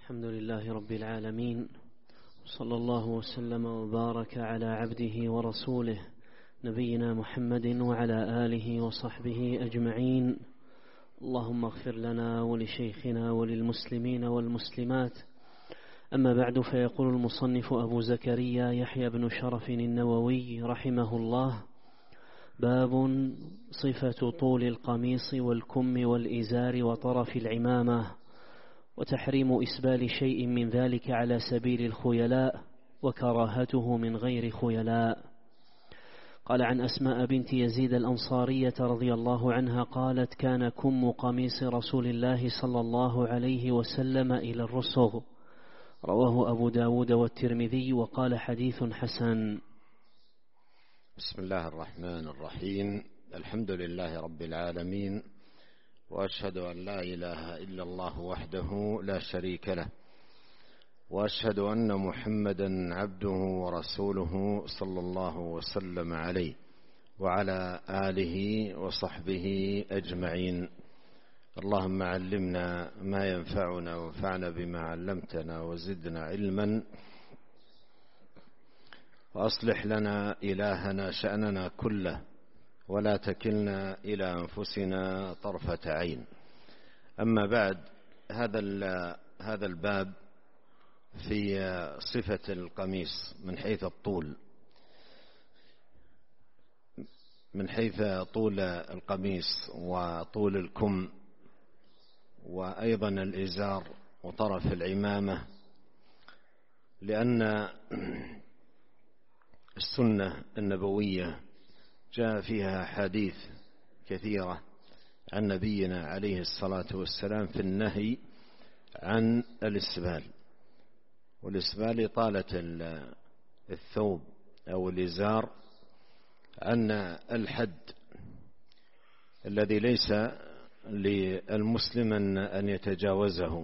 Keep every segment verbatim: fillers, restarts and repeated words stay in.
الحمد لله رب العالمين، صلى الله وسلم وبارك على عبده ورسوله نبينا محمد وعلى آله وصحبه أجمعين. اللهم اغفر لنا ولشيخنا وللمسلمين والمسلمات. أما بعد، فيقول المصنف أبو زكريا يحيى بن شرف النووي رحمه الله: باب صفة طول القميص والكم والإزار وطرف العمامة، وتحريم إسبال شيء من ذلك على سبيل الخيلاء، وكراهته من غير خيلاء. قال: عن أسماء بنت يزيد الأنصارية رضي الله عنها قالت: كان كم قميص رسول الله صلى الله عليه وسلم إلى الرسغ. رواه أبو داود والترمذي وقال: حديث حسن. بسم الله الرحمن الرحيم. الحمد لله رب العالمين، وأشهد أن لا إله إلا الله وحده لا شريك له، وأشهد أن محمدا عبده ورسوله صلى الله وسلم عليه وعلى آله وصحبه أجمعين. اللهم علمنا ما ينفعنا وانفعنا بما علمتنا وزدنا علما، وأصلح لنا إلهنا شأننا كله، ولا تكلنا إلى أنفسنا طرفة عين. أما بعد، هذا هذا الباب في صفة القميص من حيث الطول، من حيث طول القميص وطول الكم، وأيضا الإزار وطرف العمامة، لأن السنة النبوية جاء فيها حديث كثيرة عن نبينا عليه الصلاة والسلام في النهي عن الإسبال. والإسبال إطالة الثوب أو الإزار عن الحد الذي ليس للمسلم أن يتجاوزه،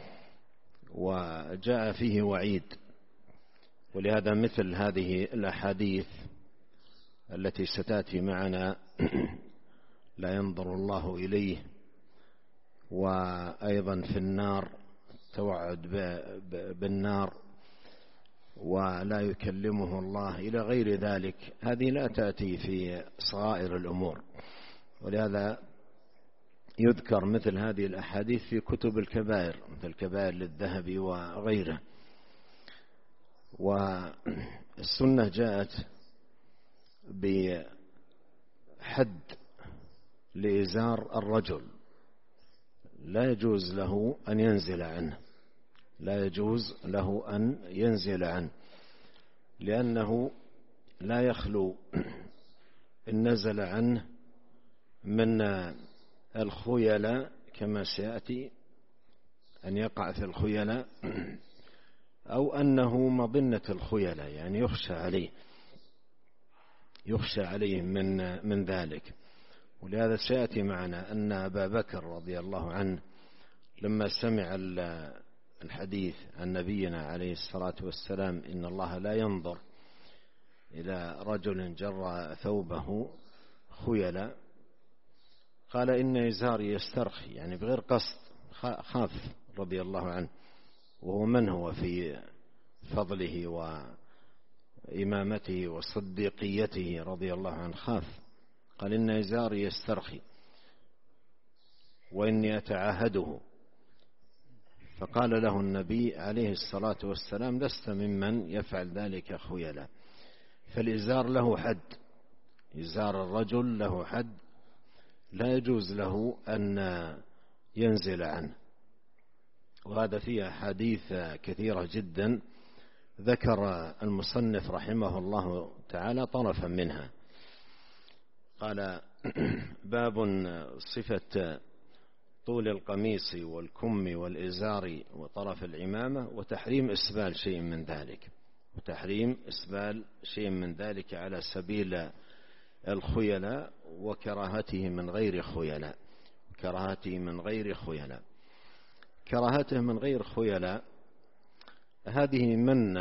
وجاء فيه وعيد. ولهذا مثل هذه الأحاديث التي ستأتي معنا لا ينظر الله إليه، وأيضا في النار توعد بالنار ولا يكلمه الله إلى غير ذلك، هذه لا تأتي في صغائر الأمور. ولهذا يذكر مثل هذه الأحاديث في كتب الكبائر، مثل الكبائر للذهبي وغيره. والسنة جاءت بحد لإزار الرجل، لا يجوز له أن ينزل عنه، لا يجوز له أن ينزل عنه، لأنه لا يخلو إن نزل عنه من الخيلاء، كما سيأتي أن يقع في الخيلاء، أو أنه مظنة الخيلاء، يعني يخشى عليه يخشى عليه من من ذلك. ولهذا سيأتي معنا أن أبا بكر رضي الله عنه لما سمع الحديث عن نبينا عليه الصلاة والسلام إن الله لا ينظر إلى رجل جر ثوبه خيلا، قال: إن إزاري يسترخي، يعني بغير قصد، خاف رضي الله عنه، وهو من هو في فضله وإمامته وصديقيته رضي الله عنه، خاف، قال: إن إزاري يسترخي وإني أتعاهده. فقال له النبي عليه الصلاة والسلام: لست ممن يفعل ذلك خيلا. فالإزار له حد، إزار الرجل له حد، لا يجوز له أن ينزل عنه. وهذا فيه حديث كثيرة جدا ذكر المصنف رحمه الله تعالى طرفا منها. قال: باب صفة طول القميص والكم والإزار وطرف العمامة، وتحريم إسبال شيء من ذلك، وتحريم إسبال شيء من ذلك على سبيل الخيلاء، وكراهته من غير خيلاء، كراهته من غير خيلاء. كراهته من غير خيلاء هذه من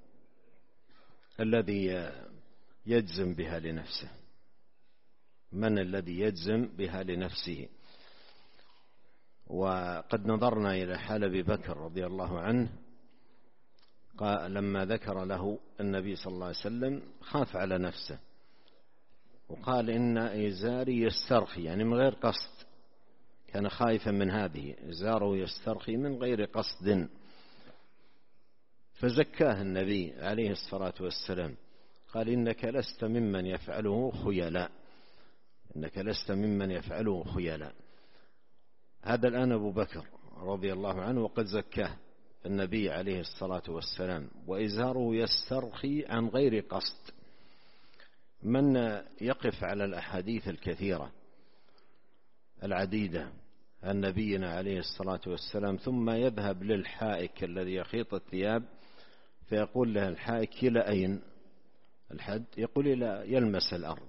الذي يجزم بها لنفسه، من الذي يجزم بها لنفسه. وقد نظرنا إلى حال أبي بكر رضي الله عنه قال لما ذكر له النبي صلى الله عليه وسلم خاف على نفسه وقال إن إزاري يسترخي، يعني من غير قصد، كان خائفا من هذه، إزاره يسترخي من غير قصد، فزكاه النبي عليه الصلاة والسلام، قال إنك لست ممن يفعله خيلاء، إنك لست ممن يفعله خيلاء. هذا الآن أبو بكر رضي الله عنه وقد زكاه النبي عليه الصلاة والسلام، وإزاره يسترخي عن غير قصد. من يقف على الأحاديث الكثيرة العديدة عن نبينا عليه الصلاة والسلام ثم يذهب للحائك الذي يخيط الثياب فيقول له الحائك إلى أين الحد؟ يقول إلى يلمس الأرض،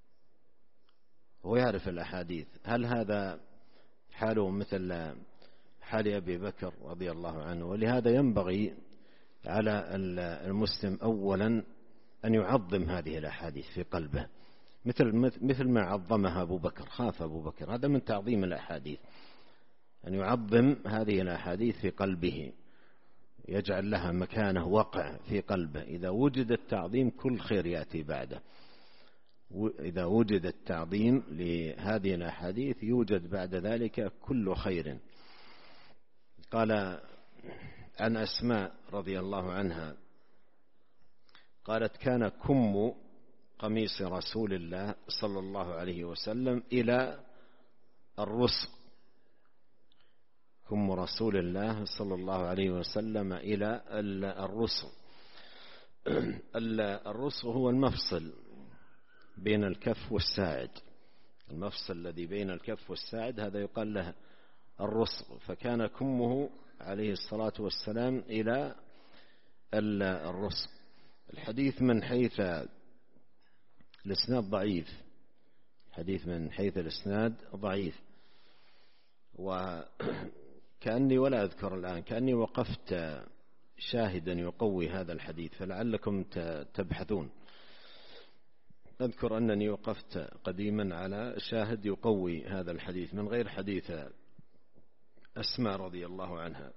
هو يعرف الأحاديث. هل هذا حاله مثل حال أبي بكر رضي الله عنه؟ ولهذا ينبغي على المسلم أولا أن يعظم هذه الأحاديث في قلبه مثل مثل ما عظمها أبو بكر، خاف أبو بكر، هذا من تعظيم الأحاديث، أن يعظم هذه الأحاديث في قلبه، يجعل لها مكانه وقع في قلبه. إذا وجد التعظيم كل خير يأتي بعده، إذا وجد التعظيم لهذه الأحاديث يوجد بعد ذلك كل خير. قال عن أسماء رضي الله عنها قالت كان كم قميص رسول الله صلى الله عليه وسلم إلى الرسغ، كم رسول الله صلى الله عليه وسلم إلى الرسغ. الرسغ هو المفصل بين الكف والساعد، المفصل الذي بين الكف والساعد هذا يقال له الرسغ، فكان كمه عليه الصلاة والسلام إلى الرسغ. الحديث من حيث الإسناد ضعيف، الحديث من حيث الإسناد ضعيف، وكأني ولا أذكر الآن، كأني وقفت شاهدا يقوي هذا الحديث، فلعلكم تبحثون. أذكر أنني وقفت قديما على شاهد يقوي هذا الحديث من غير حديث أسماء رضي الله عنها.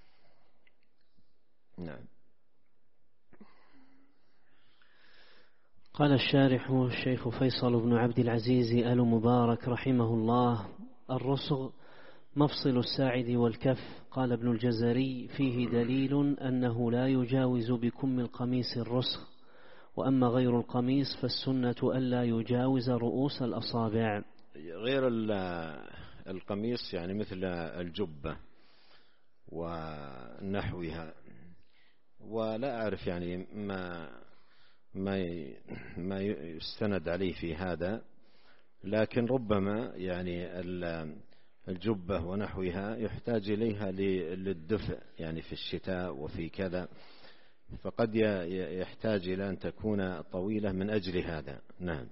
نعم. قال الشارح الشيخ فيصل بن عبد العزيز آل مبارك رحمه الله: الرسغ مفصل الساعد والكف. قال ابن الجزري: فيه دليل أنه لا يجاوز بكم القميص الرسغ، وأما غير القميص فالسنة ألا يجاوز رؤوس الأصابع. غير القميص يعني مثل الجبة ونحوها، ولا أعرف يعني ما ما ما يستند عليه في هذا، لكن ربما يعني الجبة ونحوها يحتاج إليها للدفء يعني في الشتاء وفي كذا، فقد يحتاج إلى أن تكون طويلة من أجل هذا. نعم.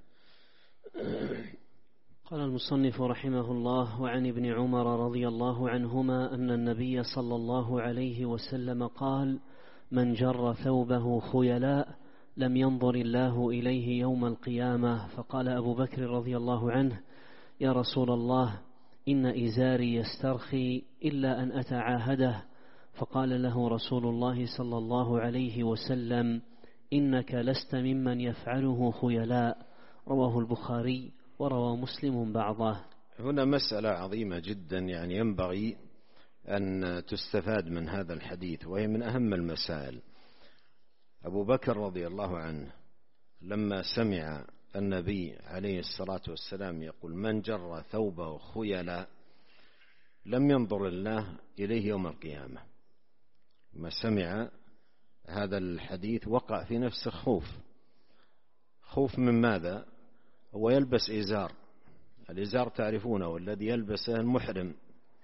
قال المصنف رحمه الله: وعن ابن عمر رضي الله عنهما أن النبي صلى الله عليه وسلم قال: من جر ثوبه خيلاء لم ينظر الله إليه يوم القيامة. فقال أبو بكر رضي الله عنه: يا رسول الله، إن إزاري يسترخي إلا أن أتعاهده. فقال له رسول الله صلى الله عليه وسلم: إنك لست ممن يفعله خيلاء. رواه البخاري وروى مسلم بعضه. هنا مسألة عظيمة جدا يعني ينبغي أن تستفاد من هذا الحديث، وهي من أهم المسائل. أبو بكر رضي الله عنه لما سمع النبي عليه الصلاة والسلام يقول: من جر ثوبه خيلاء لم ينظر الله إليه يوم القيامة، ما سمع هذا الحديث وقع في نفسه خوف. خوف من ماذا؟ هو يلبس إزار، الإزار تعرفونه، والذي يلبسه المحرم،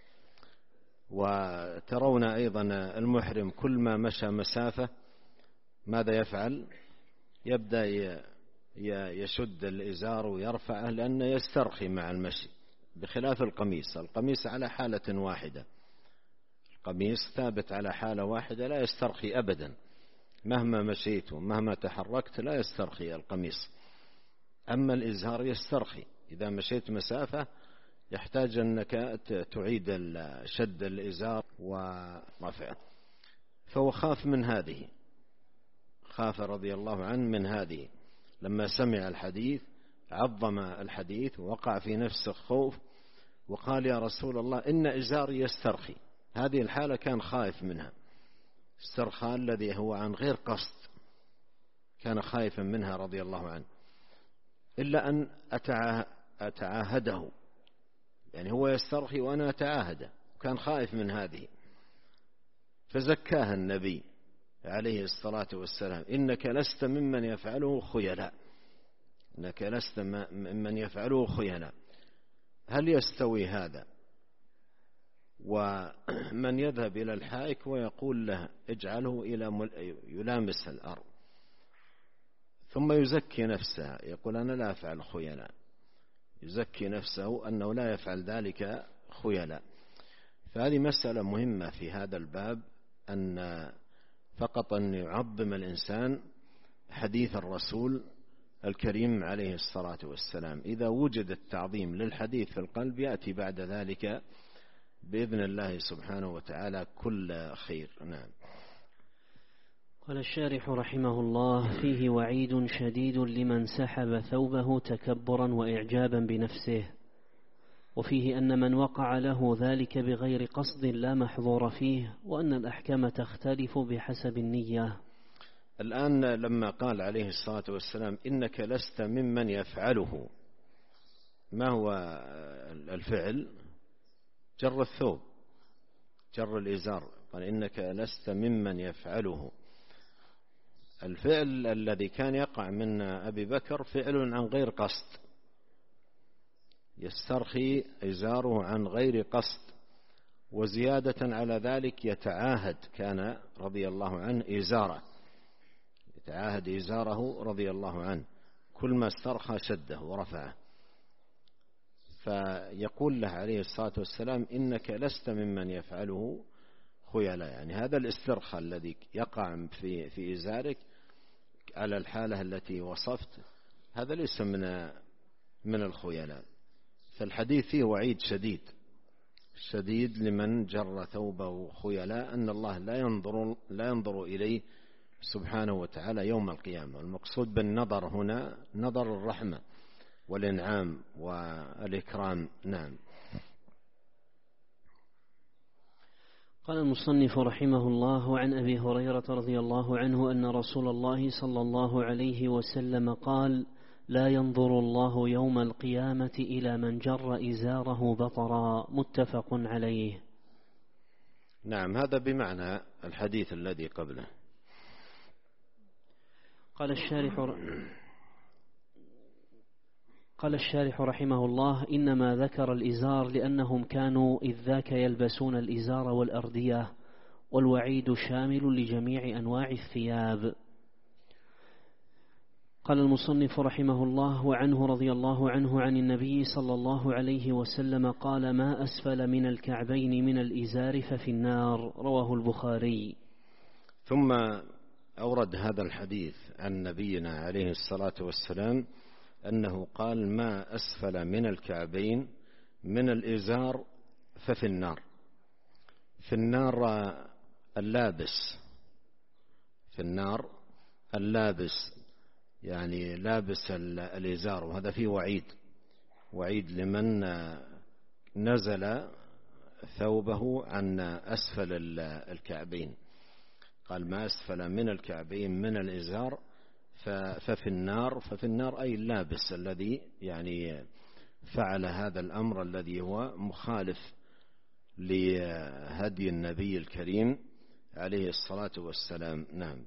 وترون أيضا المحرم كل ما مشى مسافة ماذا يفعل؟ يبدأ يشد الإزار ويرفعه لأنه يسترخي مع المشي، بخلاف القميص. القميص على حالة واحدة، القميص ثابت على حالة واحدة لا يسترخي أبدا، مهما مشيت ومهما تحركت لا يسترخي القميص. أما الإزار يسترخي، إذا مشيت مسافة يحتاج أنك تعيد شد الإزار ورفعه. فهو خاف من هذه، خاف رضي الله عنه من هذه، لما سمع الحديث عظم الحديث ووقع في نفسه خوف وقال يا رسول الله إن إزاري يسترخي. هذه الحالة كان خائف منها، استرخاء الذي هو عن غير قصد، كان خائفا منها رضي الله عنه، إلا أن أتعاهده، يعني هو يسترخي وأنا أتعاهده، وكان خائف من هذه، فزكاها النبي عليه الصلاة والسلام: إنك لست ممن يفعله خيلاء، إنك لست ممن يفعله خيلاء. هل يستوي هذا ومن يذهب إلى الحائك ويقول له اجعله إلى يلامس الأرض ثم يزكي نفسه، يقول أنا لا أفعل خيلاء، يزكي نفسه أنه لا يفعل ذلك خيلاء. فهذه مسألة مهمة في هذا الباب، أن فقط أن يعظم الإنسان حديث الرسول الكريم عليه الصلاة والسلام. إذا وجد التعظيم للحديث في القلب يأتي بعد ذلك بإذن الله سبحانه وتعالى كل خير. نعم. قال الشارح رحمه الله: فيه وعيد شديد لمن سحب ثوبه تكبرا وإعجابا بنفسه، وفيه أن من وقع له ذلك بغير قصد لا محظور فيه، وأن الأحكام تختلف بحسب النية. الآن لما قال عليه الصلاة والسلام إنك لست ممن يفعله، ما هو الفعل؟ جر الثوب، جر الإزار، قال إنك لست ممن يفعله. الفعل الذي كان يقع من أبي بكر فعل عن غير قصد، يسترخي إزاره عن غير قصد، وزيادة على ذلك يتعاهد، كان رضي الله عنه إزاره، يتعاهد إزاره رضي الله عنه، كل ما استرخى شده ورفعه. فيقول له عليه الصلاة والسلام إنك لست ممن يفعله خيلاء، يعني هذا الاسترخاء الذي يقع في في إزارك على الحالة التي وصفت هذا ليس من من الخيلاء. فالحديث فيه وعيد شديد شديد لمن جر ثوبه خيلاء، أن الله لا ينظر لا ينظر إليه سبحانه وتعالى يوم القيامة. المقصود بالنظر هنا نظر الرحمة والإنعام والإكرام. نعم. قال المصنف رحمه الله: عن أبي هريرة رضي الله عنه أن رسول الله صلى الله عليه وسلم قال: لا ينظر الله يوم القيامة إلى من جر إزاره بطرا. متفق عليه. نعم، هذا بمعنى الحديث الذي قبله. قال الشارح قال الشارح رحمه الله: إنما ذكر الإزار لأنهم كانوا إذ ذاك يلبسون الإزار والأردية، والوعيد شامل لجميع أنواع الثياب. قال المصنف رحمه الله: وعنه رضي الله عنه عن النبي صلى الله عليه وسلم قال: ما أسفل من الكعبين من الإزار ففي النار. رواه البخاري. ثم أورد هذا الحديث عن نبينا عليه الصلاة والسلام أنه قال: ما أسفل من الكعبين من الإزار ففي النار. في النار اللابس، في النار اللابس، يعني لابس الإزار، وهذا فيه وعيد، وعيد لمن نزل ثوبه عن أسفل الكعبين. قال: ما أسفل من الكعبين من الإزار ففي النار. ففي النار أي اللابس الذي يعني فعل هذا الأمر الذي هو مخالف لهدي النبي الكريم عليه الصلاة والسلام. نعم.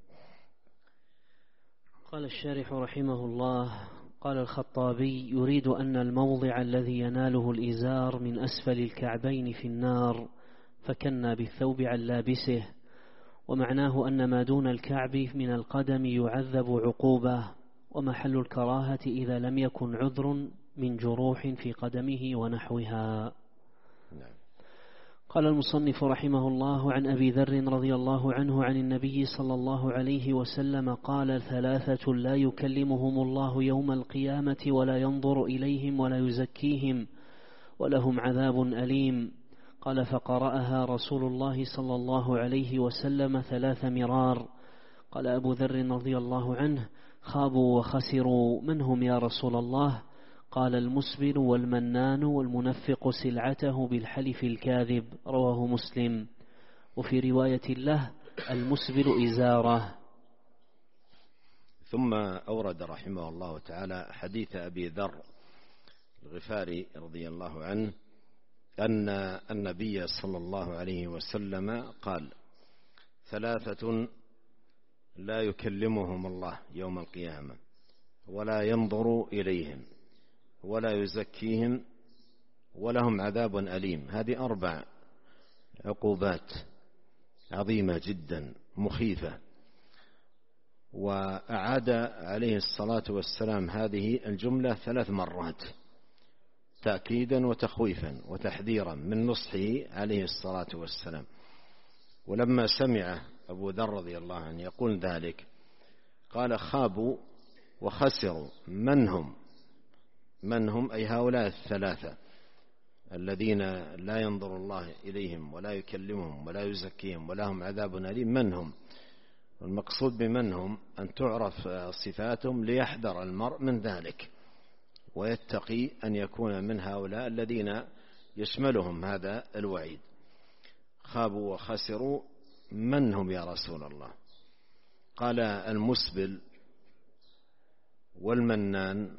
قال الشارح رحمه الله: قال الخطابي: يريد أن الموضع الذي يناله الإزار من أسفل الكعبين في النار، فكنا بالثوب عن لابسه، ومعناه أن ما دون الكعب من القدم يعذب عقوبة، ومحل الكراهة إذا لم يكن عذر من جروح في قدمه ونحوها. نعم. قال المصنف رحمه الله: عن أبي ذر رضي الله عنه عن النبي صلى الله عليه وسلم قال: ثلاثة لا يكلمهم الله يوم القيامة ولا ينظر إليهم ولا يزكيهم ولهم عذاب أليم. قال فقرأها رسول الله صلى الله عليه وسلم ثلاث مرار. قال أبو ذر رضي الله عنه: خابوا وخسروا، من هم يا رسول الله؟ قال: المسبل والمنان والمنفق سلعته بالحلف الكاذب. رواه مسلم. وفي رواية له: المسبل إزاره. ثم أورد رحمه الله تعالى حديث أبي ذر الغفاري رضي الله عنه أن النبي صلى الله عليه وسلم قال: ثلاثة لا يكلمهم الله يوم القيامة ولا ينظر إليهم ولا يزكيهم ولهم عذاب أليم. هذه أربع عقوبات عظيمة جدا مخيفة. وأعاد عليه الصلاة والسلام هذه الجملة ثلاث مرات تأكيدا وتخويفا وتحذيرا من نصحه عليه الصلاة والسلام. ولما سمع أبو ذر رضي الله عنه يقول ذلك قال: خابوا وخسروا، من هم؟ من هم أي هؤلاء الثلاثة الذين لا ينظر الله إليهم ولا يكلمهم ولا يزكيهم ولهم عذاب أليم. من هم؟ والمقصود بمن هم أن تعرف صفاتهم ليحذر المرء من ذلك ويتقي أن يكون من هؤلاء الذين يشملهم هذا الوعيد. خابوا وخسروا، من هم يا رسول الله؟ قال: المسبل والمنان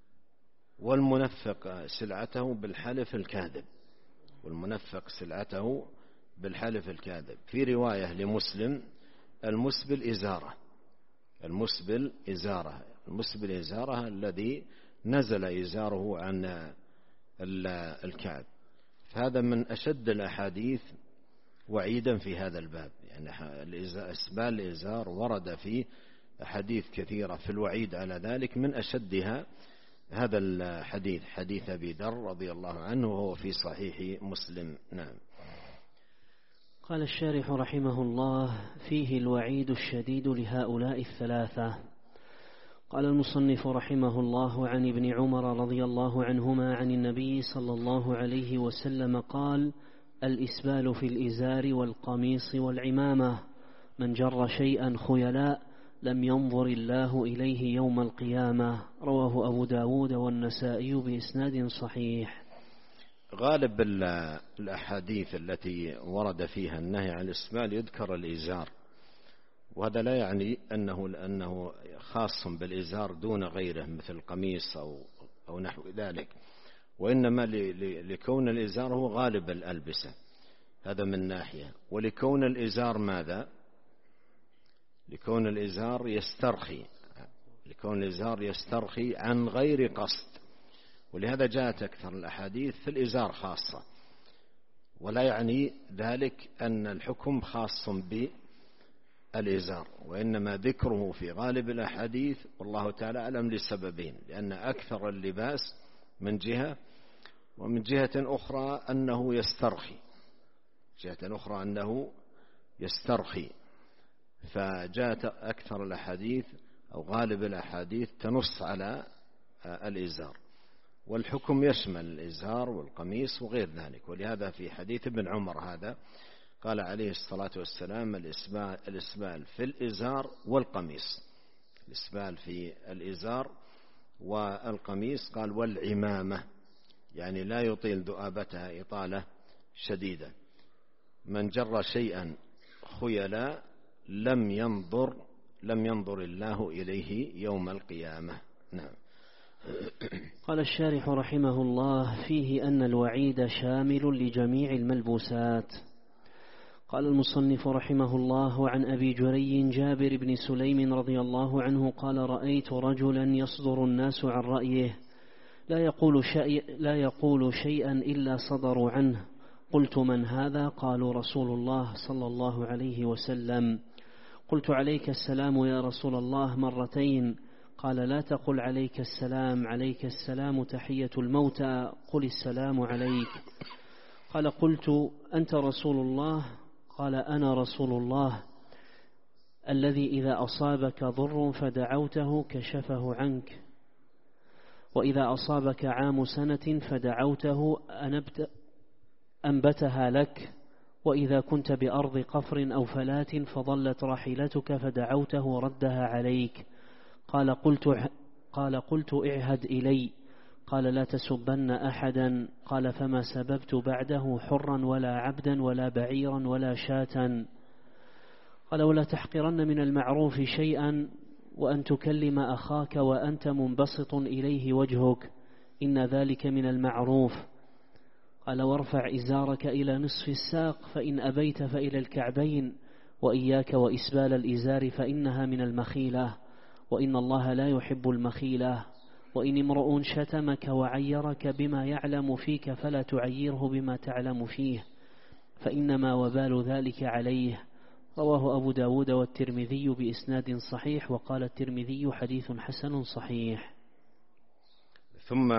والمنفق سلعته بالحلف الكاذب. والمنفق سلعته بالحلف الكاذب. في رواية لمسلم: المسبل إزارة. المسبل إزارة المسبل إزارة الذي نزل إزاره عن الكعب. فهذا من أشد الأحاديث وعيدا في هذا الباب. يعني إسبال الإزار ورد فيه أحاديث كثيرة في الوعيد على ذلك، من أشدها هذا الحديث، حديث أبي ذر رضي الله عنه وهو في صحيح مسلم. نعم. قال الشارح رحمه الله: فيه الوعيد الشديد لهؤلاء الثلاثة. قال المصنف رحمه الله: عن ابن عمر رضي الله عنهما عن النبي صلى الله عليه وسلم قال: الإسبال في الإزار والقميص والعمامة، من جر شيئا خيلاء لم ينظر الله إليه يوم القيامة. رواه أبو داود والنسائي بإسناد صحيح. غالب الأحاديث التي ورد فيها النهي عن الإسبال يذكر الإزار، وهذا لا يعني أنه لأنه خاص بالإزار دون غيره مثل القميص أو, أو نحو ذلك، وإنما لكون الإزار هو غالب الألبسة، هذا من ناحية. ولكون الإزار ماذا؟ لكون الإزار يسترخي لكون الإزار يسترخي عن غير قصد، ولهذا جاءت أكثر الأحاديث في الإزار خاصة، ولا يعني ذلك أن الحكم خاص بالإزار، وإنما ذكره في غالب الأحاديث والله تعالى أعلم لسببين: لأن أكثر اللباس من جهة، ومن جهة أخرى أنه يسترخي جهة أخرى أنه يسترخي فجاءت أكثر الأحاديث أو غالب الأحاديث تنص على الإزار، والحكم يشمل الإزار والقميص وغير ذلك. ولهذا في حديث ابن عمر هذا قال عليه الصلاة والسلام: الإسبال في الإزار والقميص، الإسبال في الإزار والقميص. قال: والعمامة، يعني لا يطيل ذؤابتها إطالة شديدة. من جر شيئا خيلا لم ينظر لم ينظر الله إليه يوم القيامة. نعم. قال الشارح رحمه الله: فيه أن الوعيد شامل لجميع الملبوسات. قال المصنف رحمه الله: عن أبي جري جابر بن سليم رضي الله عنه قال: رأيت رجلا يصدر الناس عن رأيه لا يقول, شيء لا يقول شيئا إلا صدروا عنه. قلت: من هذا؟ قالوا: رسول الله صلى الله عليه وسلم. قلت: عليك السلام يا رسول الله مرتين. قال: لا تقل عليك السلام، عليك السلام تحية الموتى، قل السلام عليك. قال: قلت: أنت رسول الله؟ قال: أنا رسول الله الذي إذا أصابك ضر فدعوته كشفه عنك، وإذا أصابك عام سنة فدعوته أنبت أنبتها لك، وإذا كنت بأرض قفر أو فلات فضلت راحلتك فدعوته ردها عليك. قال قلت, قال قلت اعهد إلي. قال لا تسبن أحدا. قال فما سببت بعده حرا ولا عبدا ولا بعيرا ولا شاة. قال ولا تحقرن من المعروف شيئا، وأن تكلم أخاك وأنت منبسط إليه وجهك، إن ذلك من المعروف. قال وارفع إزارك إلى نصف الساق، فإن أبيت فإلى الكعبين، وإياك وإسبال الإزار فإنها من المخيلة، وإن الله لا يحب المخيلة. وإن امرؤ شتمك وعيرك بما يعلم فيك فلا تعيره بما تعلم فيه، فإنما وبال ذلك عليه. رواه أبو داود والترمذي بإسناد صحيح، وقال الترمذي حديث حسن صحيح. ثم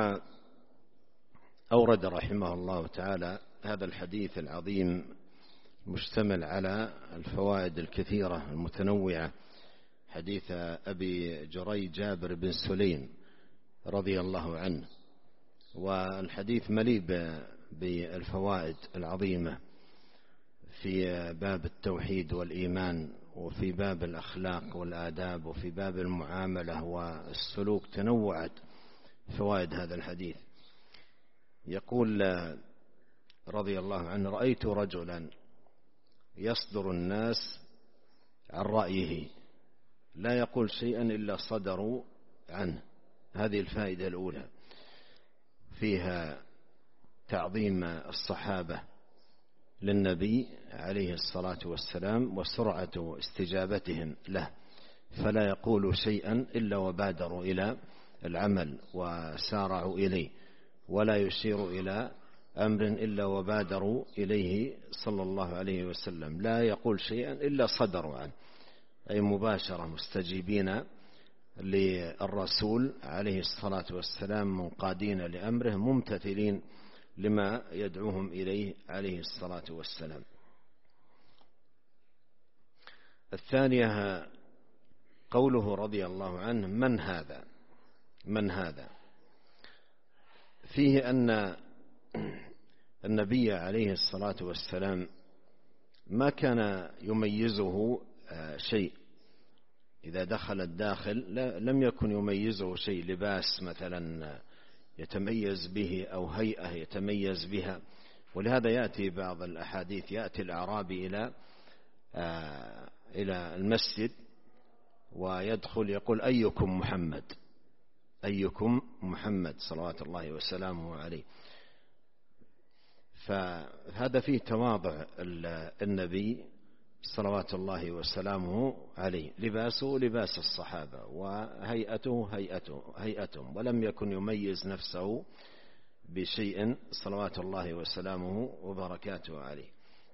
أورد رحمه الله تعالى هذا الحديث العظيم مشتمل على الفوائد الكثيرة المتنوعة، حديث أبي جريج جابر بن سليم رضي الله عنه، والحديث مليء بالفوائد العظيمة في باب التوحيد والإيمان، وفي باب الأخلاق والآداب، وفي باب المعاملة والسلوك. تنوعت فوائد هذا الحديث. يقول رضي الله عنه رأيت رجلا يصدر الناس عن رأيه، لا يقول شيئا إلا صدروا عنه. هذه الفائدة الأولى، فيها تعظيم الصحابة للنبي عليه الصلاة والسلام وسرعة استجابتهم له، فلا يقول شيئا إلا وبادروا إلى العمل وسارعوا إليه، ولا يشير إلى أمر إلا وبادروا إليه صلى الله عليه وسلم. لا يقول شيئا إلا صدروا عنه، أي مباشرة مستجيبين للرسول عليه الصلاة والسلام، منقادين لأمره، ممتثلين لما يدعوهم إليه عليه الصلاة والسلام. الثانية قوله رضي الله عنه من هذا من هذا فيه أن النبي عليه الصلاة والسلام ما كان يميزه شيء إذا دخل الداخل، لم يكن يميزه شيء، لباس مثلا يتميز به أو هيئة يتميز بها. ولهذا يأتي بعض الأحاديث يأتي الأعرابي إلى إلى المسجد ويدخل يقول أيكم محمد أيكم محمد صلوات الله وسلامه عليه. فهذا فيه تواضع النبي صلوات الله وسلامه عليه، لباسه لباس الصحابة، وهيئته هيئته هيئتهم، ولم يكن يميز نفسه بشيء صلوات الله وسلامه وبركاته عليه.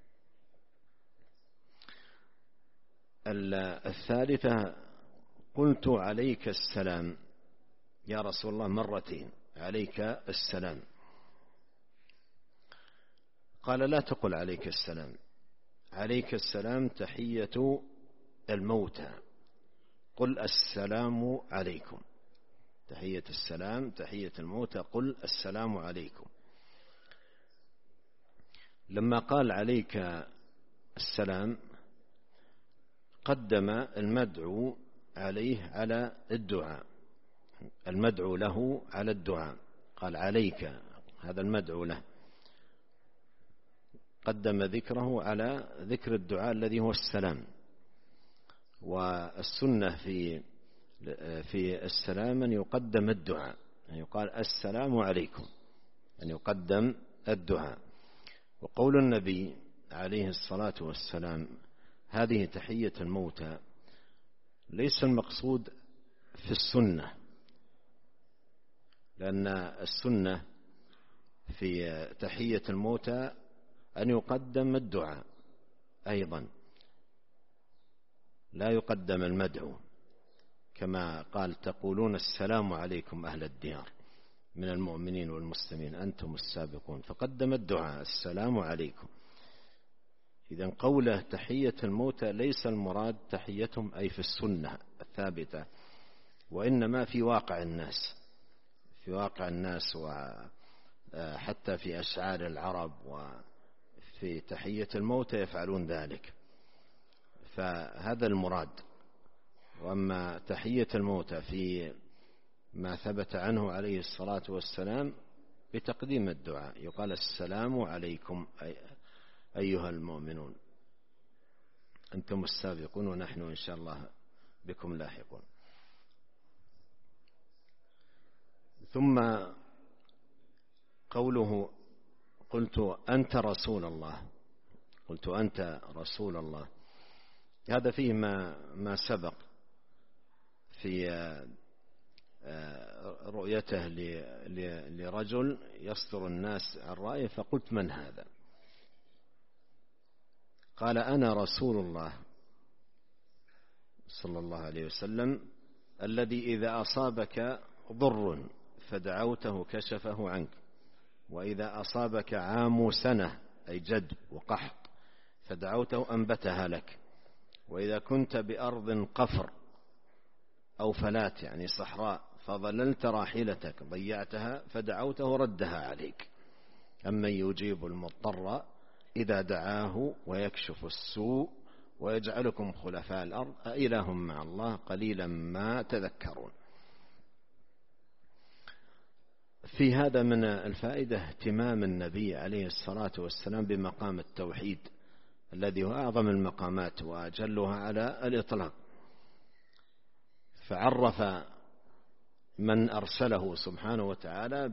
الثالثة قلت عليك السلام يا رسول الله مرتين، عليك السلام. قال لا تقل عليك السلام، عليك السلام تحية الموتى، قل السلام عليكم. تحية السلام تحية الموتى، قل السلام عليكم. لما قال عليك السلام قدم المدعو عليه على الدعاء، المدعو له على الدعاء، قال عليك، هذا المدعو له، قدم ذكره على ذكر الدعاء الذي هو السلام. والسنة في في السلام أن يقدم الدعاء، أن يقال السلام عليكم، أن يقدم الدعاء. وقول النبي عليه الصلاة والسلام هذه تحية الموتى ليس المقصود في السنة، لأن السنة في تحية الموتى أن يقدم الدعاء أيضا، لا يقدم المدعو، كما قال تقولون السلام عليكم أهل الديار من المؤمنين والمسلمين أنتم السابقون، فقدم الدعاء السلام عليكم. إذن قوله تحية الموتى ليس المراد تحيتهم أي في السنة الثابتة، وإنما في واقع الناس، في واقع الناس، وحتى في أشعار العرب وفي تحية الموتى يفعلون ذلك، فهذا المراد. وأما تحية الموتى في ما ثبت عنه عليه الصلاة والسلام بتقديم الدعاء، يقال السلام عليكم أيها المؤمنون، أنتم السابقون ونحن إن شاء الله بكم لاحقون. ثم قوله قلت أنت رسول الله، قلت أنت رسول الله، هذا فيه ما, ما سبق في رؤيته لرجل يصدر الناس عن رأيه، فقلت من هذا؟ قال أنا رسول الله صلى الله عليه وسلم الذي إذا أصابك ضر فدعوته كشفه عنك، وإذا أصابك عام سنة أي جدب وقحط فدعوته أنبتها لك، وإذا كنت بأرض قفر أو فلات يعني صحراء فظللت راحلتك ضيعتها فدعوته ردها عليك. أمن يجيب المضطر إذا دعاه ويكشف السوء ويجعلكم خلفاء الأرض أإله مع الله قليلا ما تذكرون. في هذا من الفائدة اهتمام النبي عليه الصلاة والسلام بمقام التوحيد الذي هو أعظم المقامات وأجلها على الإطلاق، فعرف من أرسله سبحانه وتعالى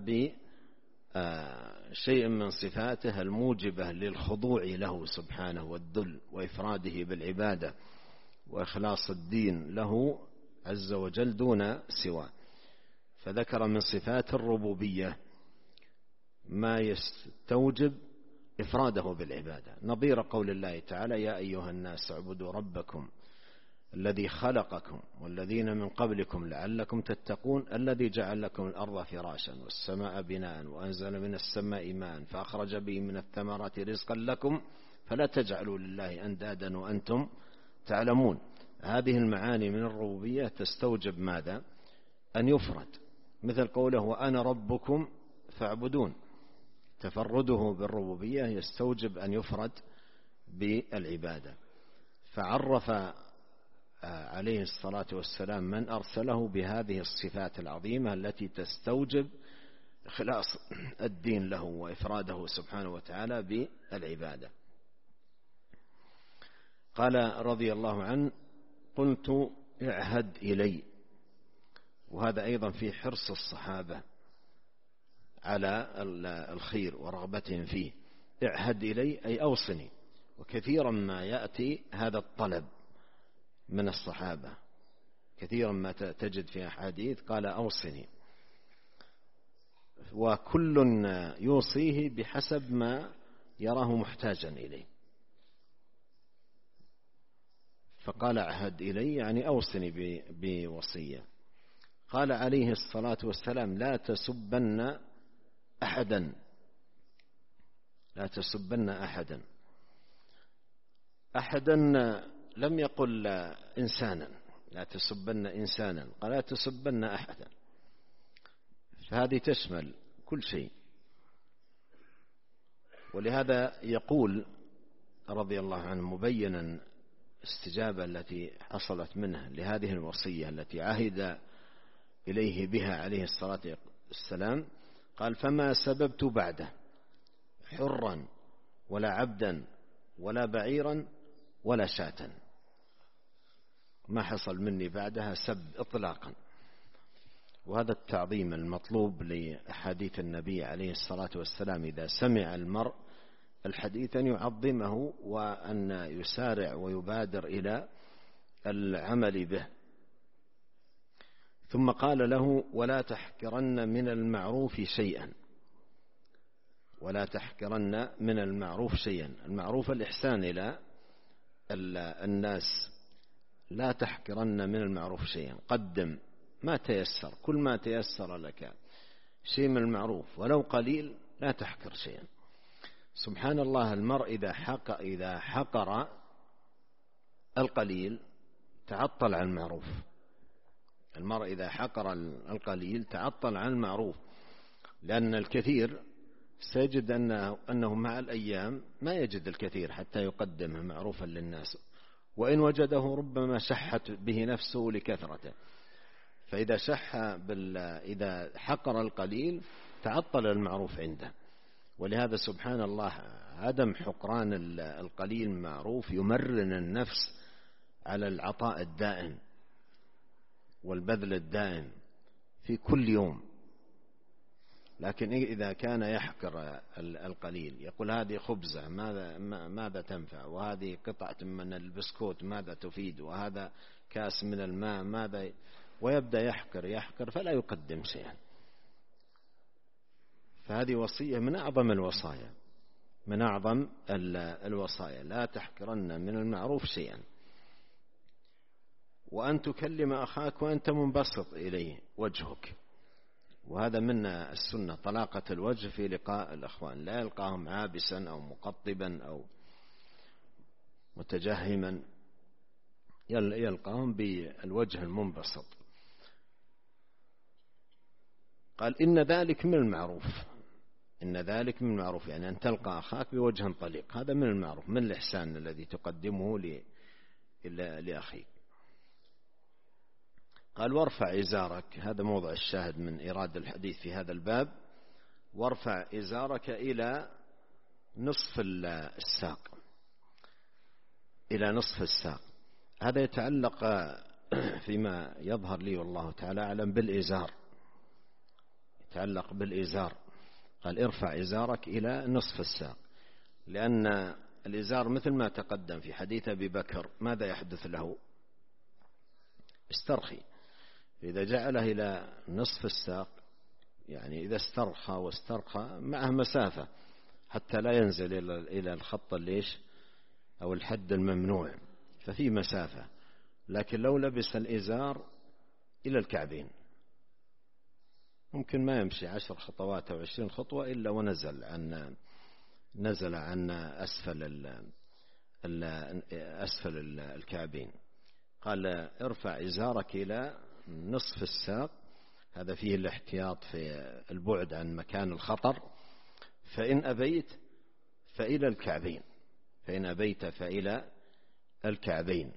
بشيء من صفاته الموجبة للخضوع له سبحانه والذل وإفراده بالعبادة وإخلاص الدين له عز وجل دون سواه. فذكر من صفات الربوبية ما يستوجب إفراده بالعبادة، نظير قول الله تعالى يا أيها الناس اعبدوا ربكم الذي خلقكم والذين من قبلكم لعلكم تتقون الذي جعل لكم الأرض فراشا والسماء بناء وأنزل من السماء ماء فأخرج به من الثمرات رزقا لكم فلا تجعلوا لله أندادا وأنتم تعلمون. هذه المعاني من الربوبية تستوجب ماذا؟ أن يفرد، مثل قوله وأنا ربكم فاعبدون، تفرده بالربوبية يستوجب أن يفرد بالعبادة. فعرف عليه الصلاة والسلام من أرسله بهذه الصفات العظيمة التي تستوجب إخلاص الدين له وإفراده سبحانه وتعالى بالعبادة. قال رضي الله عنه قلت اعهد إلي، وهذا أيضا في حرص الصحابة على الخير ورغبتهم فيه. اعهد إلي أي أوصني، وكثيرا ما يأتي هذا الطلب من الصحابة، كثيرا ما تجد في أحاديث قال أوصني، وكل يوصيه بحسب ما يراه محتاجا إليه. فقال اعهد إلي يعني أوصني بوصية. قال عليه الصلاة والسلام لا تسبن أحدا، لا تسبن أحدا. أحدا لم يقل إنسانا، لا تسبن إنسانا، قال لا تسبن أحدا، فهذه تشمل كل شيء. ولهذا يقول رضي الله عنه مبينا استجابة التي حصلت منه لهذه الوصية التي عهد إليه بها عليه الصلاة والسلام، قال فما سببت بعده حرا ولا عبدا ولا بعيرا ولا شاة، ما حصل مني بعدها سب إطلاقا. وهذا التعظيم المطلوب لأحاديث النبي عليه الصلاة والسلام، إذا سمع المرء الحديث أن يعظمه وأن يسارع ويبادر إلى العمل به. ثم قال له ولا تحقرن من المعروف شيئا، ولا تحقرن من المعروف شيئا. المعروف الإحسان إلى الناس، لا تحقرن من المعروف شيئا، قدم ما تيسر، كل ما تيسر لك شيء من المعروف ولو قليل لا تحقر شيئا. سبحان الله، المرء إذا حق إذا حقر القليل تعطل عن المعروف، المرء إذا حقر القليل تعطل عن المعروف، لأن الكثير سيجد أنه, أنه مع الأيام ما يجد الكثير حتى يقدمه معروفا للناس، وإن وجده ربما شحت به نفسه لكثرته. فإذا شح بال... إذا حقر القليل تعطل المعروف عنده. ولهذا سبحان الله عدم حقران القليل معروف يمرن النفس على العطاء الدائم والبذل الدائم في كل يوم. لكن إذا كان يحقر القليل، يقول هذه خبزة ماذا, ماذا تنفع، وهذه قطعة من البسكوت ماذا تفيد، وهذا كاس من الماء ماذا، ويبدأ يحقر يحقر فلا يقدم شيئا. فهذه وصية من أعظم الوصايا، من أعظم الوصايا، لا تحقرن من المعروف شيئا. وأن تكلم أخاك وأنت منبسط إليه وجهك، وهذا من السنة، طلاقة الوجه في لقاء الأخوان، لا يلقاهم عابسا أو مقطبا أو متجهما، يلقاهم بالوجه المنبسط. قال إن ذلك من المعروف، إن ذلك من المعروف، يعني أن تلقى أخاك بوجه طليق، هذا من المعروف، من الإحسان الذي تقدمه لأخيك. قال وارفع إزارك، هذا موضع الشاهد من إيراد الحديث في هذا الباب، وارفع إزارك إلى نصف الساق، إلى نصف الساق. هذا يتعلق فيما يظهر لي والله تعالى أعلم بالإزار، يتعلق بالإزار. قال ارفع إزارك إلى نصف الساق، لأن الإزار مثل ما تقدم في حديث أبي بكر ماذا يحدث له؟ استرخي. إذا جعله إلى نصف الساق، يعني إذا استرخى واسترخى معه مسافة حتى لا ينزل إلى الخط ليش أو الحد الممنوع، ففي مسافة. لكن لو لبس الإزار إلى الكعبين ممكن ما يمشي عشر خطوات أو عشرين خطوة إلا ونزل عن نزل عن أسفل ال أسفل الكعبين. قال ارفع إزارك إلى نصف الساق، هذا فيه الاحتياط في البعد عن مكان الخطر. فإن أبيت فإلى الكعبين، فإن أبيت فإلى الكعبين.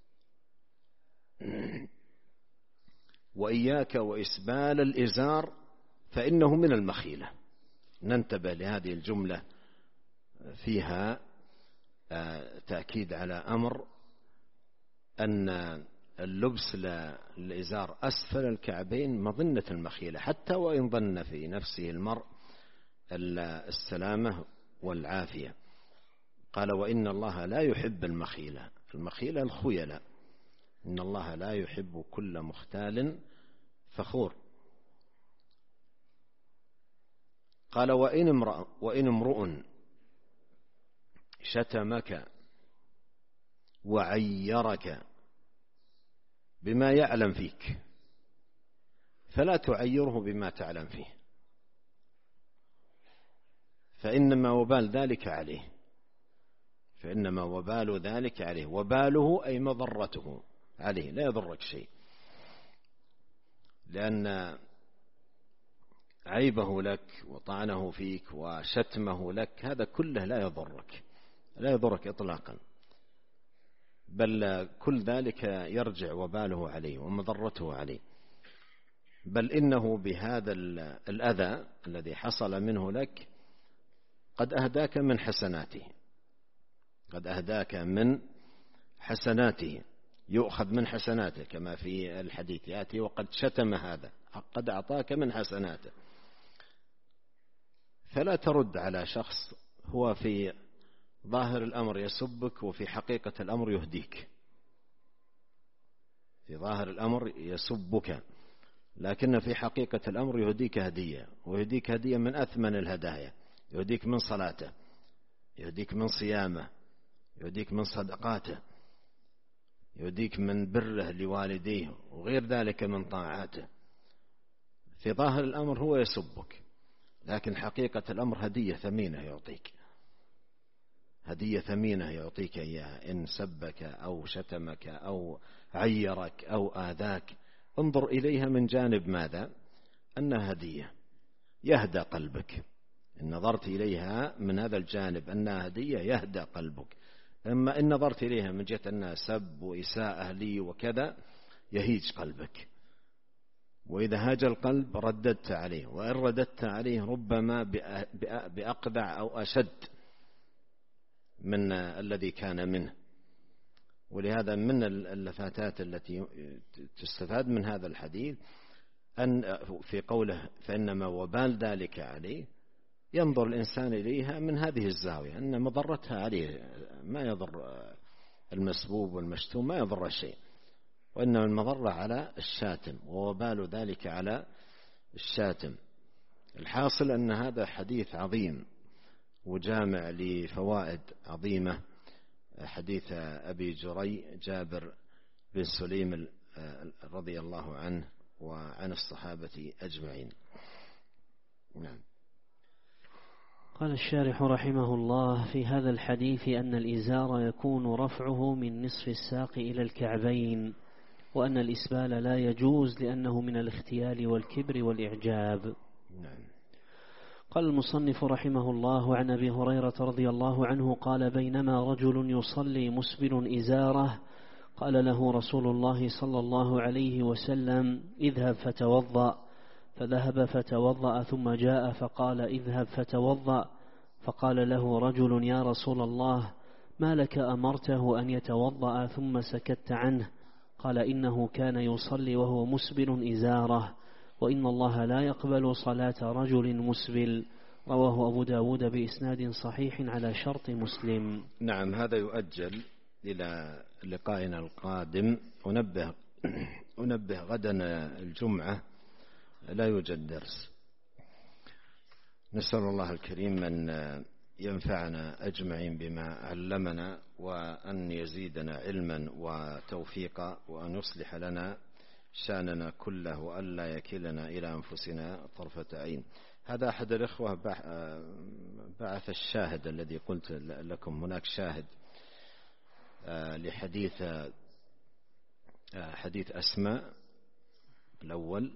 وإياك وإسبال الإزار فإنه من المخيلة. ننتبه لهذه الجملة، فيها تأكيد على أمر أن اللبس للإزار أسفل الكعبين مظنة المخيلة، حتى وإن ظن في نفسه المرء السلامة والعافية. قال وإن الله لا يحب المخيلة، المخيلة الخيلة، إن الله لا يحب كل مختال فخور. قال وإن امرؤ, وإن امرؤ شتمك وعيرك بما يعلم فيك فلا تعيره بما تعلم فيه، فإنما وبال ذلك عليه، فإنما وبال ذلك عليه. وباله أي مضرته عليه، لا يضرك شيء، لأن عيبه لك وطعنه فيك وشتمه لك هذا كله لا يضرك، لا يضرك إطلاقا، بل كل ذلك يرجع وباله عليه ومضرته عليه. بل إنه بهذا الأذى الذي حصل منه لك قد أهداك من حسناته، قد أهداك من حسناته، يؤخذ من حسناته كما في الحديث يأتي وقد شتم هذا، قد أعطاك من حسناته. فلا ترد على شخص هو في ظاهر الأمر يسبك وفي حقيقة الأمر يهديك، في ظاهر الأمر يسبك لكن في حقيقة الأمر يهديك هدية، ويهديك هدية من أثمن الهدايا، يهديك من صلاته، يهديك من صيامه، يهديك من صدقاته، يهديك من بره لوالديه وغير ذلك من طاعاته. في ظاهر الأمر هو يسبك، لكن حقيقة الأمر هدية ثمينة يعطيك، هدية ثمينة يعطيك إياها إن سبك أو شتمك أو عيرك أو آذاك. انظر إليها من جانب ماذا؟ أنها هدية يهدى قلبك. إن نظرت إليها من هذا الجانب أنها هدية يهدى قلبك. أما إن نظرت إليها من جهة أنها سب وإساءة لي وكذا يهيج قلبك. وإذا هاج القلب رددت عليه، وإن رددت عليه ربما بأقدع أو أشد من الذي كان منه. ولهذا من اللفتات التي تستفاد من هذا الحديث أن في قوله فإنما وبال ذلك عليه، ينظر الإنسان إليها من هذه الزاوية أن مضرتها عليه، ما يضر المسبوب والمشتوم ما يضر شيء، وإنما المضرة على الشاتم ووبال ذلك على الشاتم. الحاصل أن هذا حديث عظيم وجامع لفوائد عظيمة، حديث أبي جري جابر بن سليم رضي الله عنه وعن الصحابة أجمعين. نعم. قال الشارح رحمه الله في هذا الحديث أن الإزار يكون رفعه من نصف الساق إلى الكعبين، وأن الإسبال لا يجوز لأنه من الاختيال والكبر والإعجاب. نعم. قال المصنف رحمه الله عن أبي هريرة رضي الله عنه قال بينما رجل يصلي مسبل إزاره قال له رسول الله صلى الله عليه وسلم اذهب فتوضأ، فذهب فتوضأ ثم جاء فقال اذهب فتوضأ، فقال له رجل يا رسول الله ما لك أمرته أن يتوضأ ثم سكت عنه؟ قال إنه كان يصلي وهو مسبل إزاره، وإن الله لا يقبل صلاة رجل مسبل. رواه أبو داود بإسناد صحيح على شرط مسلم. نعم. هذا يؤجل إلى لقائنا القادم. أنبه, أنبه غدا الجمعة لا يوجد درس. نسأل الله الكريم أن ينفعنا أجمعين بما علمنا، وأن يزيدنا علما وتوفيقا، وأن يصلح لنا شأننا كله، وألا يكلنا إلى أنفسنا طرفة عين. هذا أحد الإخوة بعث الشاهد الذي قلت لكم، هناك شاهد لحديث حديث أسماء الأول.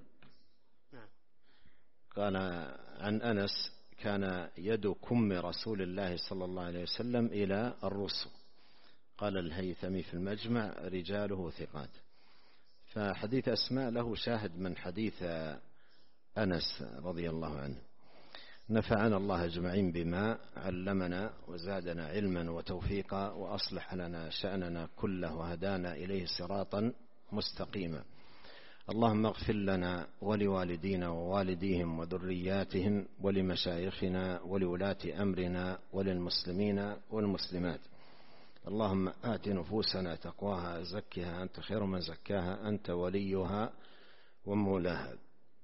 قال عن أنس كان يد كم رسول الله صلى الله عليه وسلم إلى الرسل. قال الهيثمي في المجمع رجاله ثقات. فحديث أسماء له شاهد من حديث أنس رضي الله عنه. نفعنا الله أجمعين بما علمنا وزادنا علما وتوفيقا، وأصلح لنا شأننا كله وهدانا إليه صراطا مستقيما. اللهم اغفر لنا ولوالدينا ووالديهم وذرياتهم ولمشايخنا ولولاة أمرنا وللمسلمين والمسلمات. اللهم آت نفوسنا تقواها زكها أنت خير من زكاها أنت وليها ومولاها.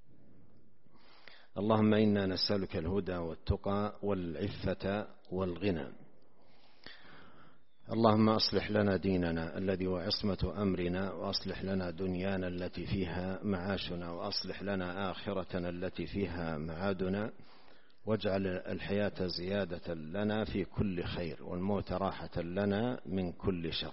اللهم إنا نسألك الهدى والتقى والعفة والغنى. اللهم أصلح لنا ديننا الذي هو عصمة أمرنا، وأصلح لنا دنيانا التي فيها معاشنا، وأصلح لنا آخرتنا التي فيها معادنا، واجعل الحياة زيادة لنا في كل خير، والموت راحة لنا من كل شر.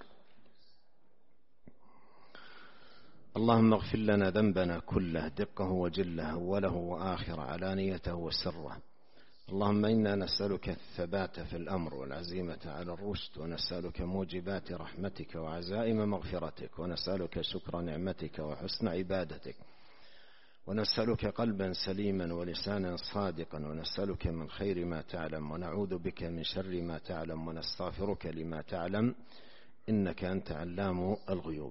اللهم اغفر لنا ذنبنا كله دقه وجله أوله وآخر علانيته وسره. اللهم إنا نسألك الثبات في الأمر والعزيمة على الرشد، ونسألك موجبات رحمتك وعزائم مغفرتك، ونسألك شكر نعمتك وحسن عبادتك، ونسألك قلبا سليما ولسانا صادقا، ونسألك من خير ما تعلم، ونعوذ بك من شر ما تعلم، ونستغفرك لما تعلم إنك أنت علام الغيوب.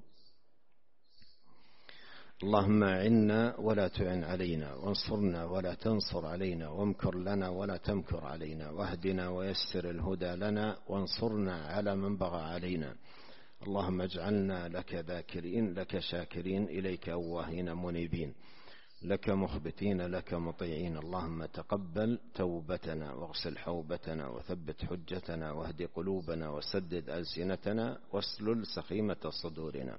اللهم أعنا ولا تعن علينا، وانصرنا ولا تنصر علينا، وامكر لنا ولا تمكر علينا، واهدنا ويسر الهدى لنا، وانصرنا على من بغى علينا. اللهم اجعلنا لك ذاكرين لك شاكرين، إليك أواهين منيبين، لك مخبتين لك مطيعين. اللهم تقبل توبتنا، واغسل حوبتنا، وثبت حجتنا، واهد قلوبنا، وسدد ألسنتنا، واسلل سخيمة صدورنا.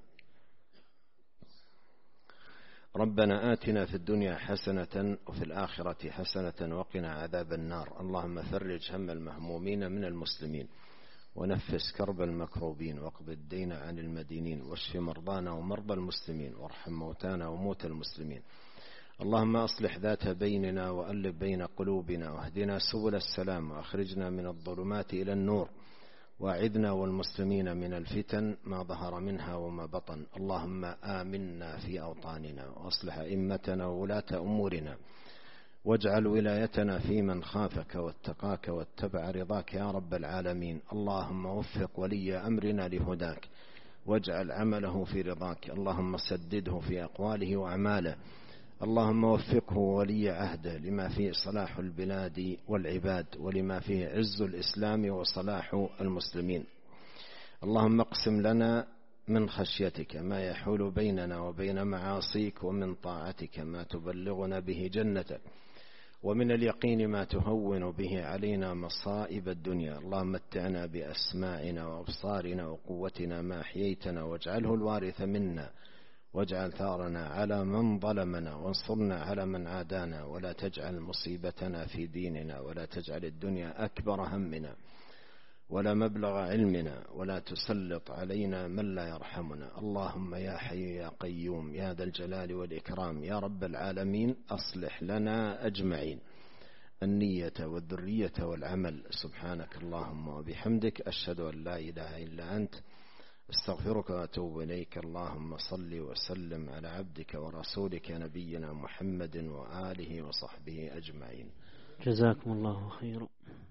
ربنا آتنا في الدنيا حسنة وفي الآخرة حسنة وقنا عذاب النار. اللهم فرج هم المهمومين من المسلمين، ونفس كرب المكروبين، واقض الدين عن المدينين، واشف مرضانا ومرضى المسلمين، وارحم موتانا وموتى المسلمين. اللهم أصلح ذات بيننا وألف بين قلوبنا، واهدنا سبل السلام، وأخرجنا من الظلمات إلى النور، واعذنا والمسلمين من الفتن ما ظهر منها وما بطن. اللهم آمنا في أوطاننا، وأصلح أئمتنا وولاة أمورنا، واجعل ولايتنا في من خافك واتقاك واتبع رضاك يا رب العالمين. اللهم وفق ولي أمرنا لهداك، واجعل عمله في رضاك. اللهم سدده في أقواله وأعماله. اللهم وفقه ولي عهده لما فيه صلاح البلاد والعباد، ولما فيه عز الإسلام وصلاح المسلمين. اللهم اقسم لنا من خشيتك ما يحول بيننا وبين معاصيك، ومن طاعتك ما تبلغنا به جنتك، ومن اليقين ما تهون به علينا مصائب الدنيا. اللهم متعنا بأسماعنا وأبصارنا وقوتنا ما أحييتنا، واجعله الوارث منا، واجعل ثارنا على من ظلمنا، وانصرنا على من عادانا، ولا تجعل مصيبتنا في ديننا، ولا تجعل الدنيا أكبر همنا ولا مبلغ علمنا، ولا تسلط علينا من لا يرحمنا. اللهم يا حي يا قيوم يا ذا الجلال والإكرام يا رب العالمين، أصلح لنا أجمعين النية والذرية والعمل. سبحانك اللهم وبحمدك، أشهد أن لا إله إلا أنت، استغفرك وأتوب إليك. اللهم صل وسلم على عبدك ورسولك نبينا محمد وآله وصحبه أجمعين. جزاكم الله خيرا.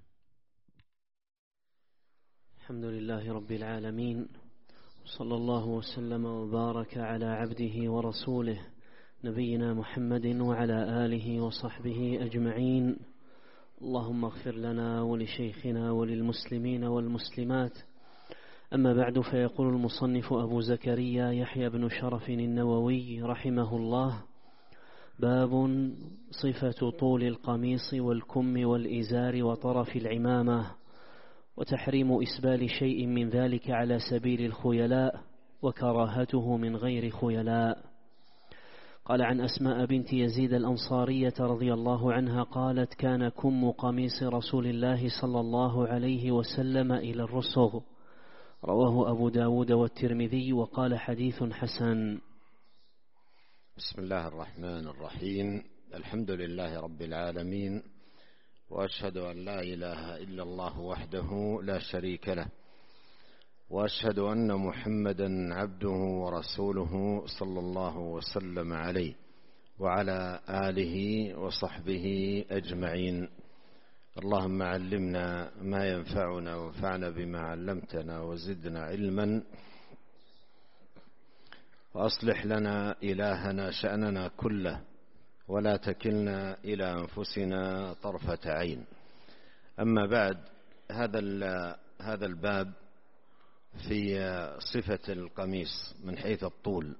الحمد لله رب العالمين، صلى الله وسلم وبارك على عبده ورسوله نبينا محمد وعلى آله وصحبه أجمعين. اللهم اغفر لنا ولشيخنا وللمسلمين والمسلمات. أما بعد، فيقول المصنف أبو زكريا يحيى بن شرف النووي رحمه الله: باب صفة طول القميص والكم والإزار وطرف العمامة، وتحريم إسبال شيء من ذلك على سبيل الخيلاء، وكراهته من غير خيلاء. قال عن أسماء بنت يزيد الأنصارية رضي الله عنها قالت: كان كم قميص رسول الله صلى الله عليه وسلم إلى الرسغ. رواه أبو داود والترمذي، وقال حديث حسن. بسم الله الرحمن الرحيم. الحمد لله رب العالمين، وأشهد أن لا إله إلا الله وحده لا شريك له، وأشهد أن محمدا عبده ورسوله صلى الله وسلم عليه وعلى آله وصحبه أجمعين. اللهم علمنا ما ينفعنا، وانفعنا بما علمتنا، وزدنا علما، وأصلح لنا إلهنا شأننا كله، ولا تكلنا إلى أنفسنا طرفة عين. أما بعد، هذا هذا الباب في صفة القميص من حيث الطول،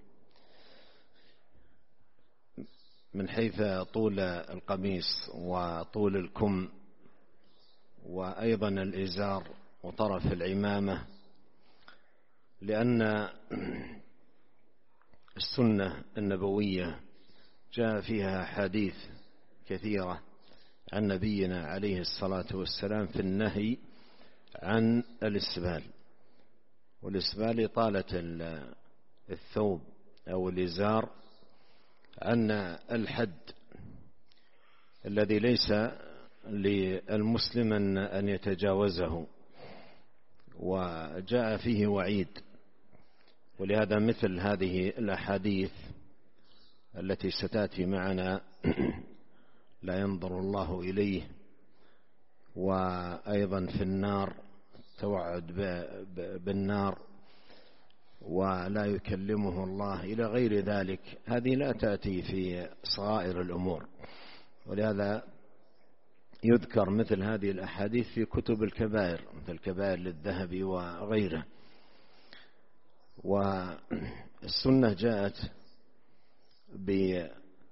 من حيث طول القميص وطول الكم، وأيضا الإزار وطرف العمامة، لأن السنة النبوية جاء فيها حديث كثيرة عن نبينا عليه الصلاة والسلام في النهي عن الإسبال. والإسبال إطالة الثوب أو الإزار عن الحد الذي ليس للمسلم أن يتجاوزه، وجاء فيه وعيد. ولهذا مثل هذه الأحاديث التي ستأتي معنا لا ينظر الله إليه، وأيضا في النار توعد بالنار، ولا يكلمه الله، إلى غير ذلك، هذه لا تأتي في صغائر الأمور. ولهذا يذكر مثل هذه الأحاديث في كتب الكبائر، مثل الكبائر للذهبي وغيره. والسنة جاءت بحد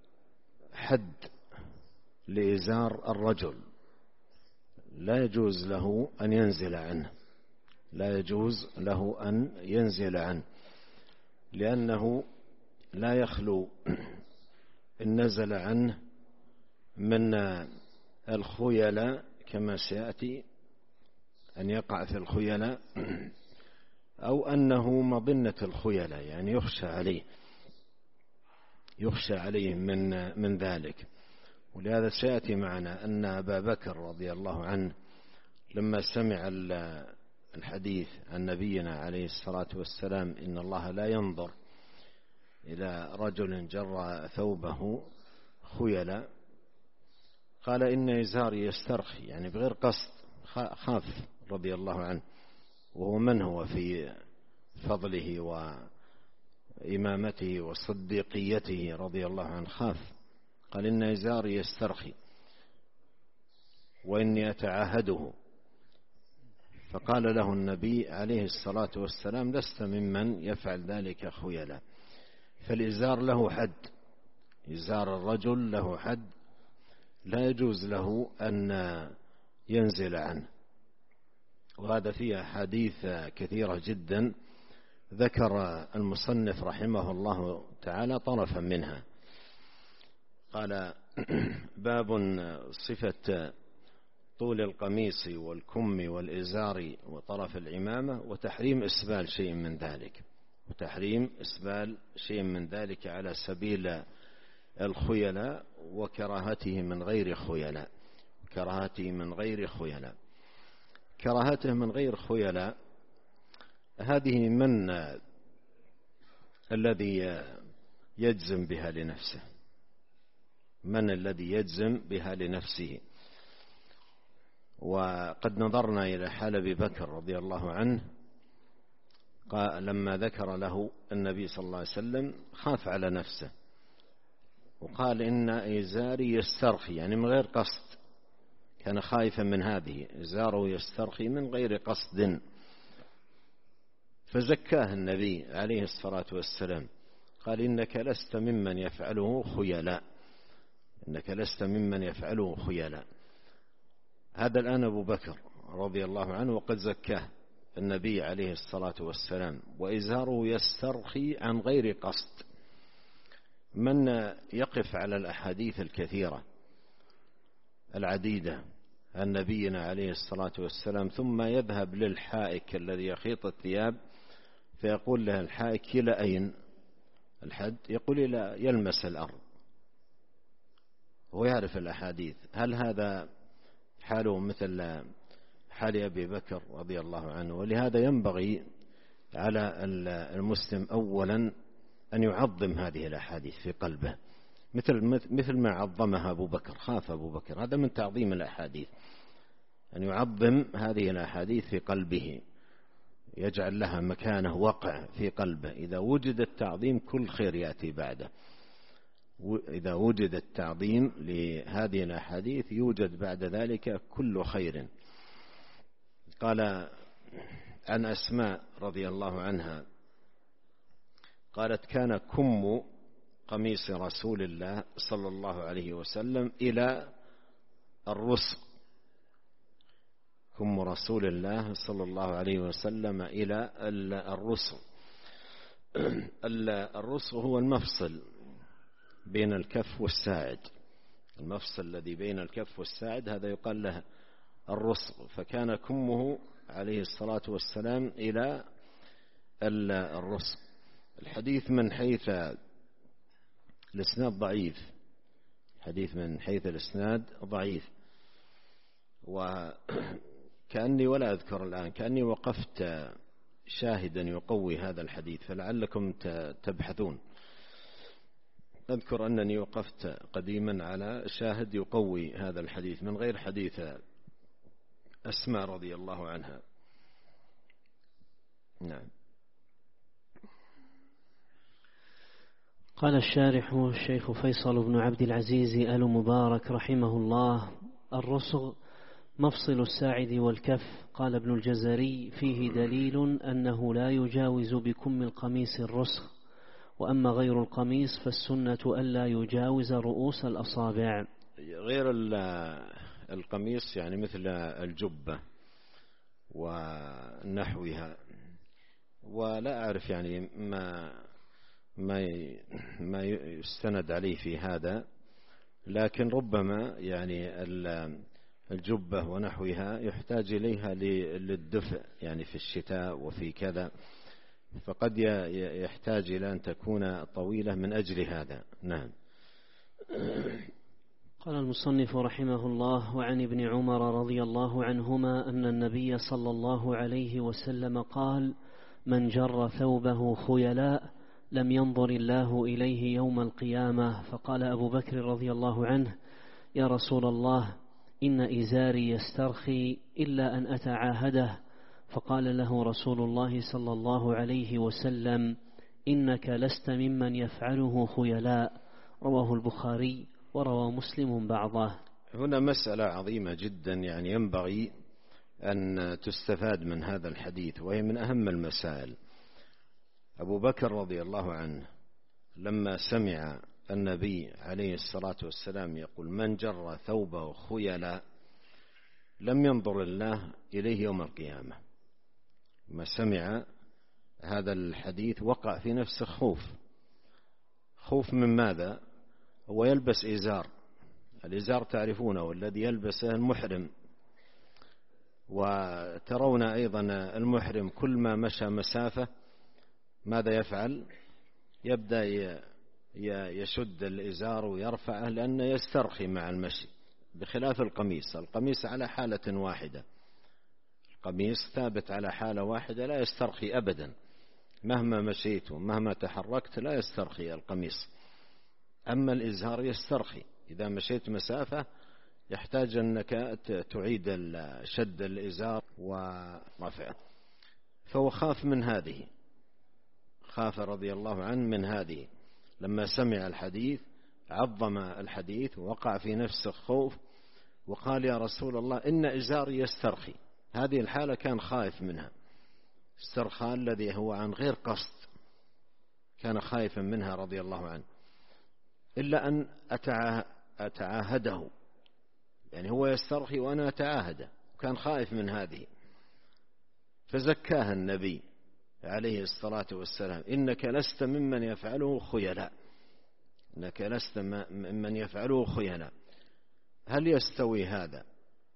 لإزار الرجل، لا يجوز له أن ينزل عنه، لا يجوز له أن ينزل عنه، لأنه لا يخلو إن نزل عنه من الخيلاء كما سيأتي أن يقع في الخيلاء أو أنه مظنة الخيلاء، يعني يخشى عليه يخشى عليه من من ذلك. ولهذا سيأتي معنا أن أبا بكر رضي الله عنه لما سمع الحديث عن نبينا عليه الصلاة والسلام إن الله لا ينظر إلى رجل جر ثوبه خيلا، قال إن إزاري يسترخي، يعني بغير قصد، خاف رضي الله عنه، وهو من هو في فضله وإمامته وصديقيته رضي الله عنه، خاف، قال إن إزاري يسترخي وإني أتعاهده. فقال له النبي عليه الصلاة والسلام لست ممن يفعل ذلك خيلا، فالإزار له حد، إزار الرجل له حد لا يجوز له أن ينزل عنه. وهذا فيه أحاديث كثيرة جدا ذكر المصنف رحمه الله تعالى طرفا منها. قال باب صفة طول القميص والكم والإزار وطرف العمامة وتحريم إسبال شيء من ذلك وتحريم إسبال شيء من ذلك على سبيل الخيلاء وكراهته من غير خيلاء كراهته من غير خيلاء كراهته من غير خيلاء هذه من الذي يجزم بها لنفسه من الذي يجزم بها لنفسه. وقد نظرنا إلى حال أبي بكر رضي الله عنه قال لما ذكر له النبي صلى الله عليه وسلم خاف على نفسه وقال إن إزاري يسترخي، يعني من غير قصد، كان خائفا من هذه، إزاره يسترخي من غير قصد، فزكاه النبي عليه الصلاة والسلام، قال إنك لست ممن يفعله خيلاء إنك لست ممن يفعله خيلاء. هذا الآن أبو بكر رضي الله عنه وقد زكاه النبي عليه الصلاة والسلام، وإزاره يسترخي عن غير قصد. من يقف على الأحاديث الكثيرة العديدة عن نبينا عليه الصلاة والسلام ثم يذهب للحائك الذي يخيط الثياب فيقول له الحائك إلى أين الحد؟ يقول إلى يلمس الأرض، هو يعرف الأحاديث. هل هذا حاله مثل حال أبي بكر رضي الله عنه؟ ولهذا ينبغي على المسلم أولا أن يعظم هذه الأحاديث في قلبه مثل مثل ما عظمها أبو بكر، خاف أبو بكر، هذا من تعظيم الأحاديث، أن يعظم هذه الأحاديث في قلبه، يجعل لها مكانه وقع في قلبه. إذا وجد التعظيم كل خير يأتي بعده، إذا وجد التعظيم لهذه الأحاديث يوجد بعد ذلك كل خير. قال عن أسماء رضي الله عنها قالت كان كم قميص رسول الله صلى الله عليه وسلم إلى الرسغ، كم رسول الله صلى الله عليه وسلم إلى الرسغ. الرسغ هو المفصل بين الكف والساعد، المفصل الذي بين الكف والساعد هذا يقال له الرسغ. فكان كمه عليه الصلاة والسلام إلى الرسغ. الحديث من حيث الإسناد ضعيف، حديث من حيث الإسناد ضعيف، وكأني ولا أذكر الآن، كأني وقفت شاهدا يقوي هذا الحديث، فلعلكم تبحثون. أذكر أنني وقفت قديما على شاهد يقوي هذا الحديث من غير حديث أسماء رضي الله عنها. نعم. قال الشارح الشيخ فيصل بن عبد العزيز آل مبارك رحمه الله: الرسغ مفصل الساعد والكف. قال ابن الجزري: فيه دليل أنه لا يجاوز بكم القميص الرسغ، وأما غير القميص فالسنة ألا يجاوز رؤوس الأصابع. غير القميص يعني مثل الجبة ونحوها، ولا أعرف يعني ما ما ما يستند عليه في هذا، لكن ربما يعني الجبة ونحوها يحتاج إليها للدفء يعني في الشتاء وفي كذا، فقد يحتاج إلى أن تكون طويلة من أجل هذا. نعم. قال المصنف رحمه الله: وعن ابن عمر رضي الله عنهما أن النبي صلى الله عليه وسلم قال: من جر ثوبه خيلاء لم ينظر الله إليه يوم القيامة. فقال أبو بكر رضي الله عنه: يا رسول الله، إن إزاري يسترخي إلا أن أتعاهده. فقال له رسول الله صلى الله عليه وسلم: إنك لست ممن يفعله خيلاء. رواه البخاري وروى مسلم بعضه. هنا مسألة عظيمة جدا يعني ينبغي أن تستفاد من هذا الحديث، وهي من أهم المسائل. أبو بكر رضي الله عنه لما سمع النبي عليه الصلاة والسلام يقول: من جر ثوبه خيلاء لم ينظر الله إليه يوم القيامة، ما سمع هذا الحديث وقع في نفسه خوف. خوف من ماذا؟ هو يلبس إزار، الإزار تعرفونه، والذي يلبسه المحرم، وترون أيضا المحرم كل ما مشى مسافة ماذا يفعل؟ يبدأ يشد الإزار ويرفعه لأنه يسترخي مع المشي، بخلاف القميص. القميص على حالة واحدة، القميص ثابت على حالة واحدة لا يسترخي أبدا، مهما مشيت ومهما تحركت لا يسترخي القميص. أما الإزار يسترخي، إذا مشيت مسافة يحتاج أنك تعيد شد الإزار ورفعه. فهو خاف من هذه، خاف رضي الله عنه من هذه. لما سمع الحديث عظم الحديث ووقع في نفسه خوف، وقال: يا رسول الله، إن إزاري يسترخي. هذه الحالة كان خائف منها، استرخاء الذي هو عن غير قصد، كان خائفا منها رضي الله عنه. إلا أن أتعاهده، يعني هو يسترخي وأنا أتعاهده، وكان خائف من هذه. فزكاها النبي عليه الصلاة والسلام: إنك لست ممن يفعله خيلاء، إنك لست ممن يفعله خيلاء. هل يستوي هذا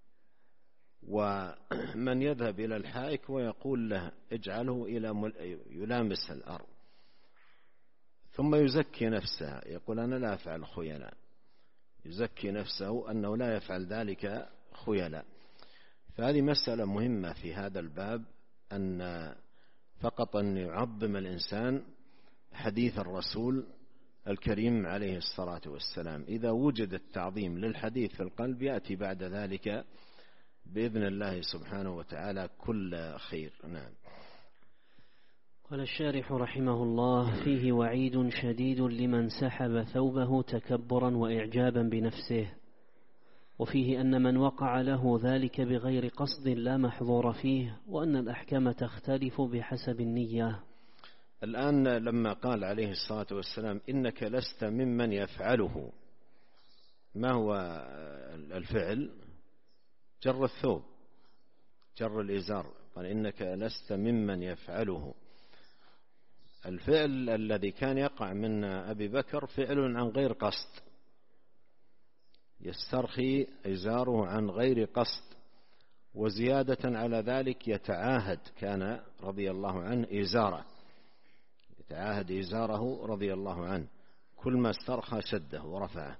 ومن يذهب إلى الحائك ويقول له اجعله إلى يلامس الأرض، ثم يزكي نفسه يقول أنا لا أفعل خيلاء، يزكي نفسه أنه لا يفعل ذلك خيلاء؟ فهذه مسألة مهمة في هذا الباب، أن فقط أن يعظم الإنسان حديث الرسول الكريم عليه الصلاة والسلام. إذا وجد التعظيم للحديث في القلب يأتي بعد ذلك بإذن الله سبحانه وتعالى كل خير. نعم. قال الشارح رحمه الله: فيه وعيد شديد لمن سحب ثوبه تكبرا وإعجابا بنفسه، وفيه أن من وقع له ذلك بغير قصد لا محظور فيه، وأن الأحكام تختلف بحسب النية. الآن لما قال عليه الصلاة والسلام: إنك لست ممن يفعله، ما هو الفعل؟ جر الثوب، جر الإزار. قال: إنك لست ممن يفعله. الفعل الذي كان يقع من أبي بكر فعل عن غير قصد، يسترخي إزاره عن غير قصد، وزيادة على ذلك يتعاهد، كان رضي الله عنه إزاره، يتعاهد إزاره رضي الله عنه، كل ما استرخى شده ورفعه.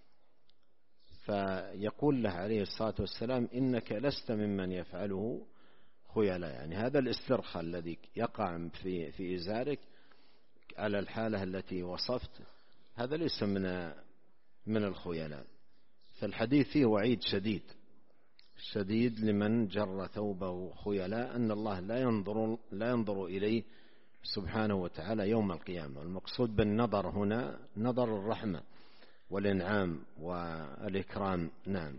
فيقول له عليه الصلاة والسلام: إنك لست ممن يفعله خيلاء، يعني هذا الاسترخاء الذي يقع في في إزارك على الحالة التي وصفت هذا ليس من من الخيلاء. فالحديث فيه وعيد شديد شديد لمن جر ثوبه خيلاء، أن الله لا ينظر لا ينظر إليه سبحانه وتعالى يوم القيامة. المقصود بالنظر هنا نظر الرحمة والإنعام والإكرام. نعم.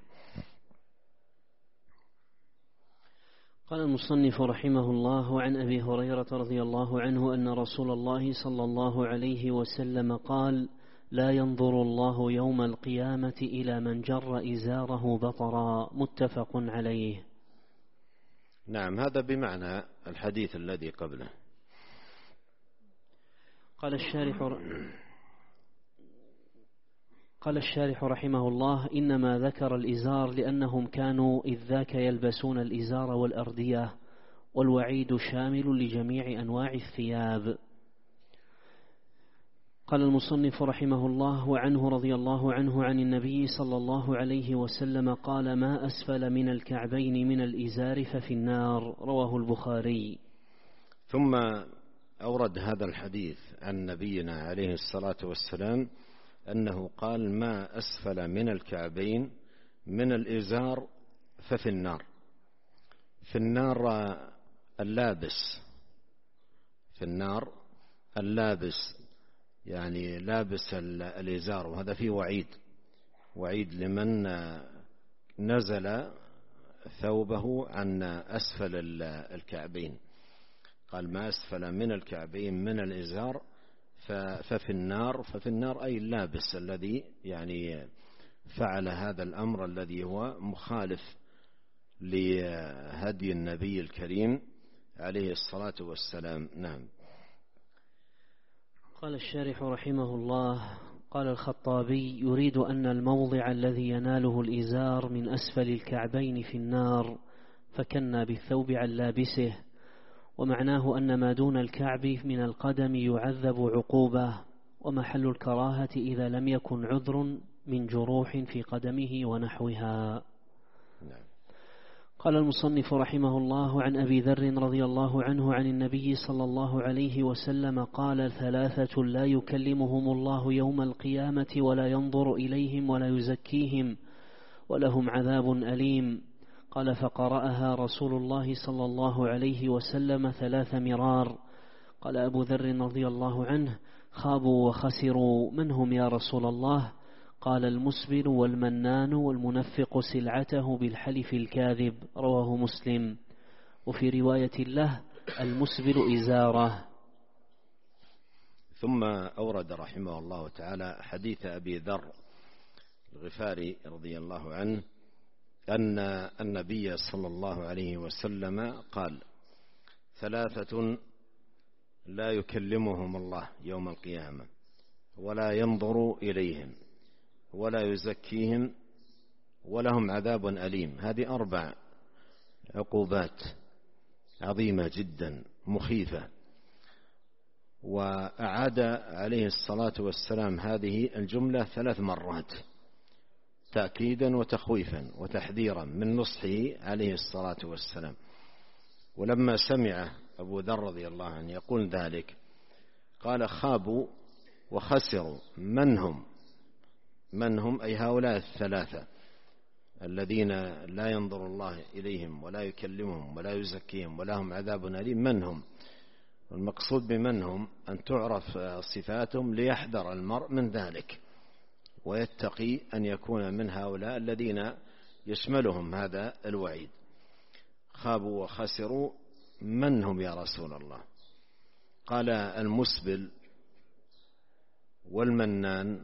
قال المصنف رحمه الله: عن أبي هريرة رضي الله عنه أن رسول الله صلى الله عليه وسلم قال: لا ينظر الله يوم القيامة إلى من جر إزاره بطرا. متفق عليه. نعم، هذا بمعنى الحديث الذي قبله. قال الشارح قال الشارح رحمه الله: إنما ذكر الإزار لأنهم كانوا إذ ذاك يلبسون الإزار والأردية، والوعيد شامل لجميع أنواع الثياب. قال المصنف رحمه الله: وعنه رضي الله عنه عن النبي صلى الله عليه وسلم قال: ما أسفل من الكعبين من الإزار ففي النار. رواه البخاري. ثم أورد هذا الحديث عن نبينا عليه الصلاة والسلام أنه قال: ما أسفل من الكعبين من الإزار ففي النار. في النار اللابس، في النار اللابس يعني لابس الإزار، وهذا فيه وعيد، وعيد لمن نزل ثوبه عن أسفل الكعبين. قال: ما أسفل من الكعبين من الإزار ففي النار. ففي النار أي اللابس الذي يعني فعل هذا الأمر الذي هو مخالف لهدي النبي الكريم عليه الصلاة والسلام. نعم. قال الشارح رحمه الله: قال الخطابي: يريد أن الموضع الذي يناله الإزار من أسفل الكعبين في النار، فكنا بالثوب عن لابسه، ومعناه أن ما دون الكعب من القدم يعذب عقوبة، ومحل الكراهة إذا لم يكن عذر من جروح في قدمه ونحوها. قال المصنف رحمه الله: عن أبي ذر رضي الله عنه عن النبي صلى الله عليه وسلم قال: ثلاثة لا يكلمهم الله يوم القيامة ولا ينظر إليهم ولا يزكيهم ولهم عذاب أليم. قال: فقرأها رسول الله صلى الله عليه وسلم ثلاث مرار. قال أبو ذر رضي الله عنه: خابوا وخسروا، من هم يا رسول الله؟ قال: المسبل والمنان والمنفق سلعته بالحلف الكاذب. رواه مسلم. وفي رواية له: المسبل إزاره. ثم أورد رحمه الله تعالى حديث أبي ذر الغفاري رضي الله عنه أن النبي صلى الله عليه وسلم قال: ثلاثة لا يكلمهم الله يوم القيامة ولا ينظر إليهم ولا يزكيهم ولهم عذاب أليم. هذه أربع عقوبات عظيمة جدا مخيفة، وأعاد عليه الصلاة والسلام هذه الجملة ثلاث مرات تأكيدا وتخويفا وتحذيرا من نصحه عليه الصلاة والسلام. ولما سمع أبو ذر رضي الله عنه يقول ذلك قال: خابوا وخسروا، من هم؟ من هم أي هؤلاء الثلاثة الذين لا ينظر الله إليهم ولا يكلمهم ولا يزكيهم ولهم عذاب أليم. من هم؟ والمقصود بمن هم أن تعرف صفاتهم ليحذر المرء من ذلك ويتقي أن يكون من هؤلاء الذين يشملهم هذا الوعيد. خابوا وخسروا، من هم يا رسول الله؟ قال: المسبل والمنان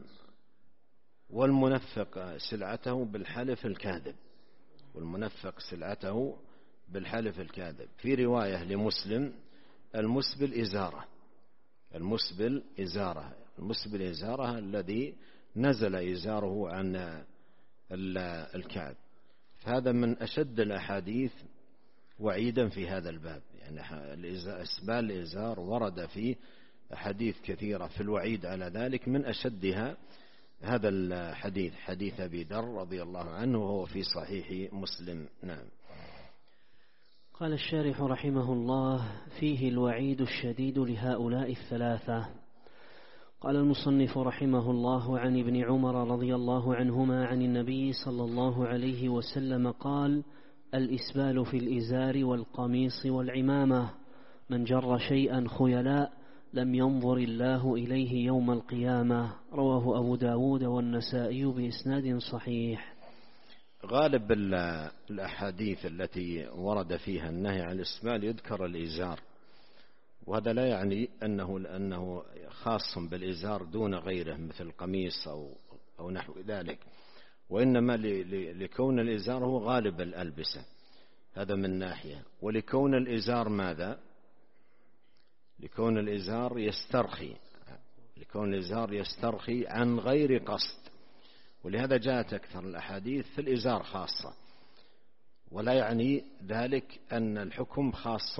والمنفق سلعته بالحلف الكاذب. والمنفق سلعته بالحلف الكاذب. في رواية لمسلم: المسبل إزارة. المسبل إزارة المسبل إزارة الذي نزل إزاره عن الكعب. فهذا من أشد الأحاديث وعيدا في هذا الباب، يعني إسبال الإزار ورد فيه أحاديث كثيرة في الوعيد على ذلك، من أشدها هذا الحديث، حديث أبي ذر رضي الله عنه وهو في صحيح مسلم. نعم. قال الشارح رحمه الله: فيه الوعيد الشديد لهؤلاء الثلاثة. قال المصنف رحمه الله: عن ابن عمر رضي الله عنهما عن النبي صلى الله عليه وسلم قال: الإسبال في الإزار والقميص والعمامة، من جر شيئا خيلاء لم ينظر الله إليه يوم القيامة. رواه أبو داود والنسائي بإسناد صحيح. غالب الأحاديث التي ورد فيها النهي عن الإسبال يذكر الإزار، وهذا لا يعني أنه لأنه خاص بالإزار دون غيره مثل القميص أو, أو نحو ذلك، وإنما لكون الإزار هو غالب الألبسة، هذا من ناحية. ولكون الإزار ماذا؟ لكون الإزار يسترخي لكون الإزار يسترخي عن غير قصد، ولهذا جاءت أكثر الأحاديث في الإزار خاصة، ولا يعني ذلك أن الحكم خاص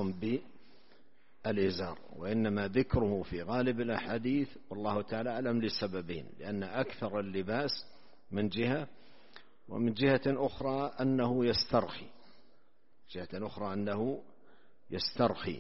بالإزار، وإنما ذكره في غالب الأحاديث والله تعالى أعلم لسببين: لأن أكثر اللباس من جهة، ومن جهة أخرى أنه يسترخي جهة أخرى أنه يسترخي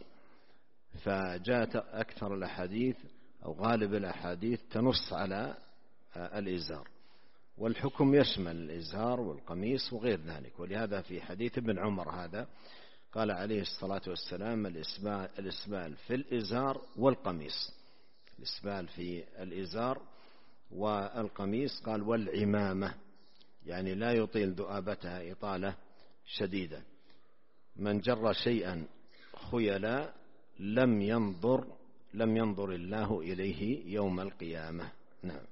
فجاءت أكثر الأحاديث أو غالب الأحاديث تنص على الإزار، والحكم يشمل الإزار والقميص وغير ذلك. ولهذا في حديث ابن عمر هذا قال عليه الصلاة والسلام: الإسبال في الإزار والقميص، الإسبال في الإزار والقميص، قال والعمامة، يعني لا يطيل ذؤابتها إطالة شديدة. من جر شيئا خيلا لم ينظر لم ينظر الله إليه يوم القيامة. نعم.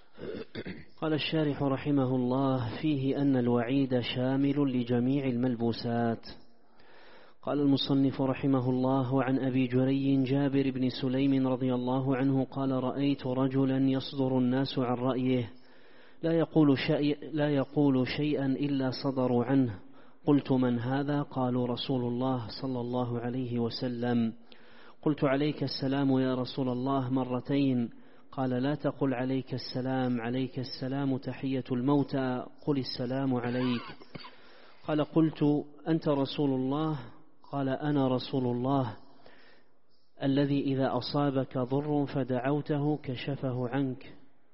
قال الشارح رحمه الله: فيه أن الوعيد شامل لجميع الملبوسات. قال المصنف رحمه الله: عن أبي جري جابر بن سليم رضي الله عنه قال: رأيت رجلا يصدر الناس عن رأيه لا يقول, شيء لا يقول شيئا إلا صدروا عنه. قلت: من هذا؟ قالوا: رسول الله صلى الله عليه وسلم. قلت: عليك السلام يا رسول الله مرتين. قال: لا تقل عليك السلام، عليك السلام تحية الموتى، قل السلام عليك. قال: قلت: أنت رسول الله؟ قال: أنا رسول الله الذي إذا أصابك ضر فدعوته كشفه عنك،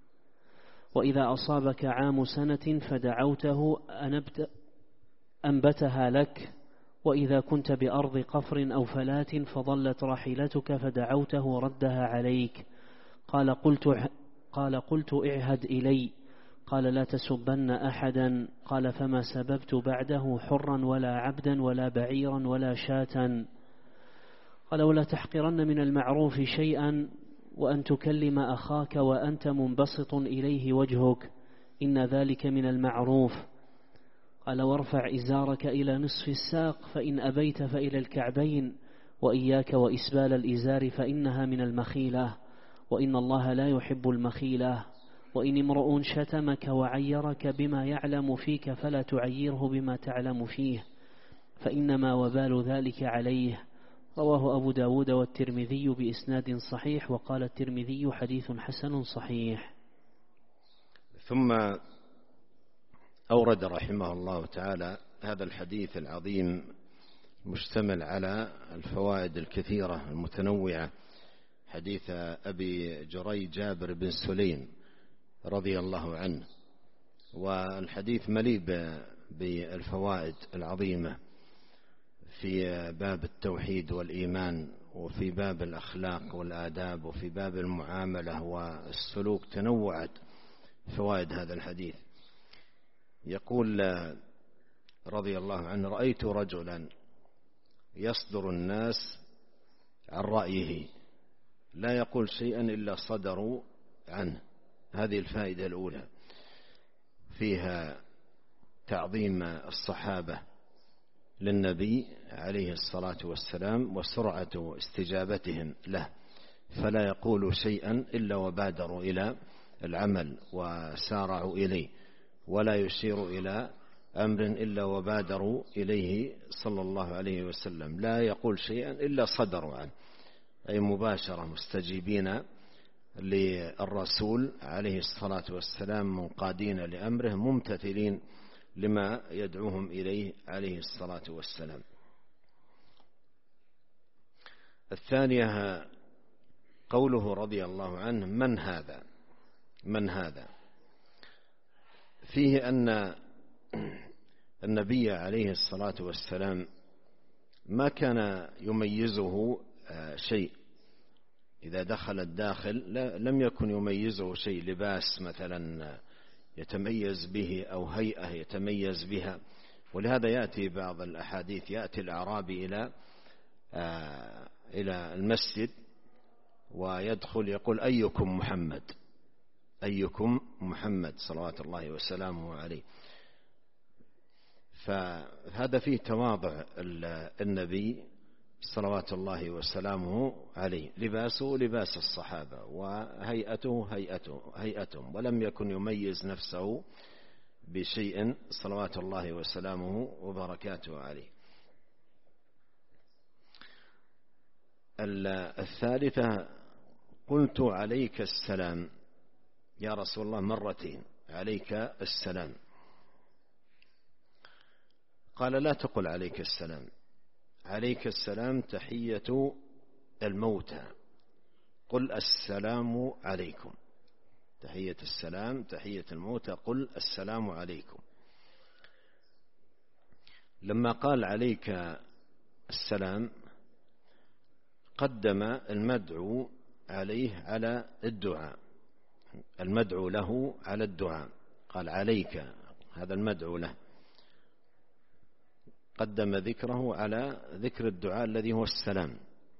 وإذا أصابك عام سنة فدعوته أنبت أنبتها لك، وإذا كنت بأرض قفر أو فلات فضلت راحلتك فدعوته ردها عليك. قال: قلت قال قلت اعهد إلي. قال: لا تسبن أحدا. قال: فما سببت بعده حرا ولا عبدا ولا بعيرا ولا شاة. قال: ولا تحقرن من المعروف شيئا، وأن تكلم أخاك وأنت منبسط إليه وجهك، إن ذلك من المعروف. قال: وارفع إزارك إلى نصف الساق، فإن أبيت فإلى الكعبين، وإياك وإسبال الإزار فإنها من المخيلة، وإن الله لا يحب المخيلة. وإن امرؤ شتمك وعيرك بما يعلم فيك فلا تعيره بما تعلم فيه، فإنما وبال ذلك عليه. رواه أبو داود والترمذي بإسناد صحيح، وقال الترمذي: حديث حسن صحيح. ثم أورد رحمه الله تعالى هذا الحديث العظيم مشتمل على الفوائد الكثيرة المتنوعة، حديث أبي جري جابر بن سليم رضي الله عنه، والحديث مليء بالفوائد العظيمة في باب التوحيد والإيمان، وفي باب الأخلاق والآداب، وفي باب المعاملة والسلوك. تنوعت فوائد هذا الحديث. يقول رضي الله عنه: رأيت رجلا يصدر الناس عن رأيه لا يقول شيئا إلا صدروا عنه. هذه الفائدة الأولى، فيها تعظيم الصحابة للنبي عليه الصلاة والسلام وسرعة استجابتهم له، فلا يقول شيئا إلا وبادروا إلى العمل وسارعوا إليه، ولا يشير إلى أمر إلا وبادروا إليه صلى الله عليه وسلم. لا يقول شيئا إلا صدروا عنه، أي مباشرة مستجيبين للرسول عليه الصلاة والسلام، منقادين لأمره، ممتثلين لما يدعوهم إليه عليه الصلاة والسلام. الثانية قوله رضي الله عنه: من هذا؟ من هذا؟ فيه أن النبي عليه الصلاة والسلام ما كان يميزه شيء إذا دخل الداخل، لم يكن يميزه شيء، لباس مثلا يتميز به أو هيئة يتميز بها. ولهذا يأتي بعض الأحاديث، يأتي الأعرابي إلى إلى المسجد ويدخل يقول: أيكم محمد؟ أيكم محمد صلوات الله وسلامه عليه. فهذا فيه تواضع النبي صلوات الله وسلامه عليه، لباسه لباس الصحابة، وهيئته هيئته هيئتهم، ولم يكن يميز نفسه بشيء صلوات الله وسلامه وبركاته عليه. الثالثة: قلت عليك السلام يا رسول الله مرتين، عليك السلام. قال: لا تقل عليك السلام، عليك السلام تحية الموتى، قل السلام عليكم. تحية السلام تحية الموتى، قل السلام عليكم. لما قال عليك السلام قدم المدعو عليه على الدعاء، المدعو له على الدعاء، قال عليك، هذا المدعو له، قدم ذكره على ذكر الدعاء الذي هو السلام.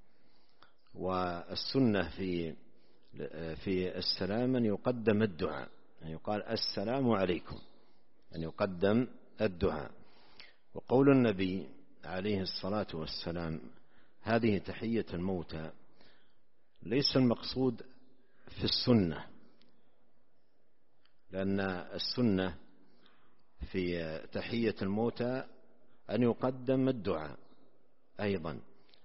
والسنة في في السلام أن يقدم الدعاء، أن يقال السلام عليكم، أن يقدم الدعاء. وقول النبي عليه الصلاة والسلام هذه تحية الموتى ليس المقصود في السنة، لأن السنة في تحية الموتى أن يقدم الدعاء أيضا،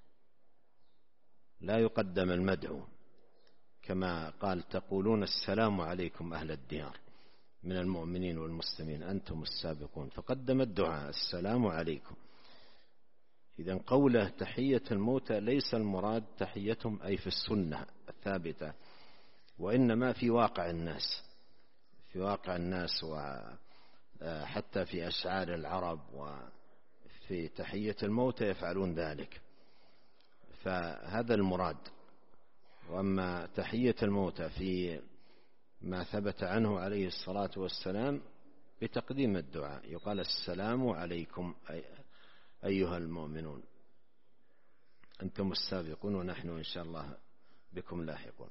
لا يقدم المدعو، كما قال: تقولون السلام عليكم أهل الديار من المؤمنين والمسلمين أنتم السابقون، فقدم الدعاء السلام عليكم. إذن قوله تحية الموتى ليس المراد تحيتهم أي في السنة الثابتة، وإنما في واقع الناس، في واقع الناس، وحتى في أشعار العرب وفي تحية الموتى يفعلون ذلك، فهذا المراد. وأما تحية الموتى في ما ثبت عنه عليه الصلاة والسلام بتقديم الدعاء، يقال السلام عليكم أيها المؤمنون أنتم السابقون ونحن إن شاء الله بكم لاحقون.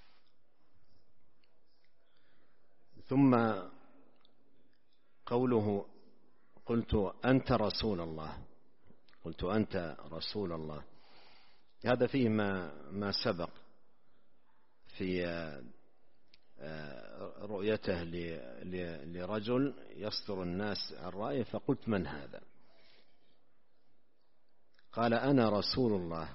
ثم قوله قلت أنت رسول الله، قلت أنت رسول الله، هذا فيه ما, ما سبق في رؤيته لرجل يصدر الناس عن رأيه، فقلت من هذا؟ قال أنا رسول الله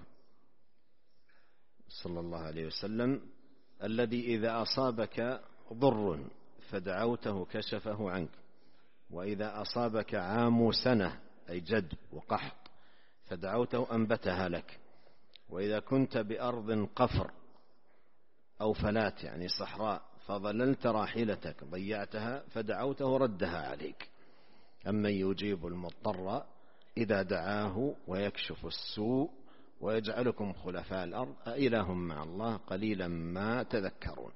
صلى الله عليه وسلم الذي إذا أصابك ضر فدعوته كشفه عنك، وإذا أصابك عام سنة أي جد وقحط فدعوته أنبتها لك، وإذا كنت بأرض قفر أو فلات يعني صحراء فظللت راحلتك ضيعتها فدعوته ردها عليك. أمن يجيب المضطر إذا دعاه ويكشف السوء ويجعلكم خلفاء الأرض أإله مع الله قليلا ما تذكرون.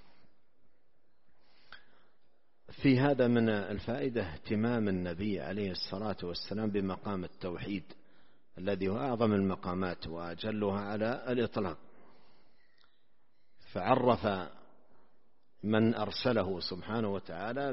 في هذا من الفائدة اهتمام النبي عليه الصلاة والسلام بمقام التوحيد الذي هو أعظم المقامات وأجلها على الإطلاق، فعرف من أرسله سبحانه وتعالى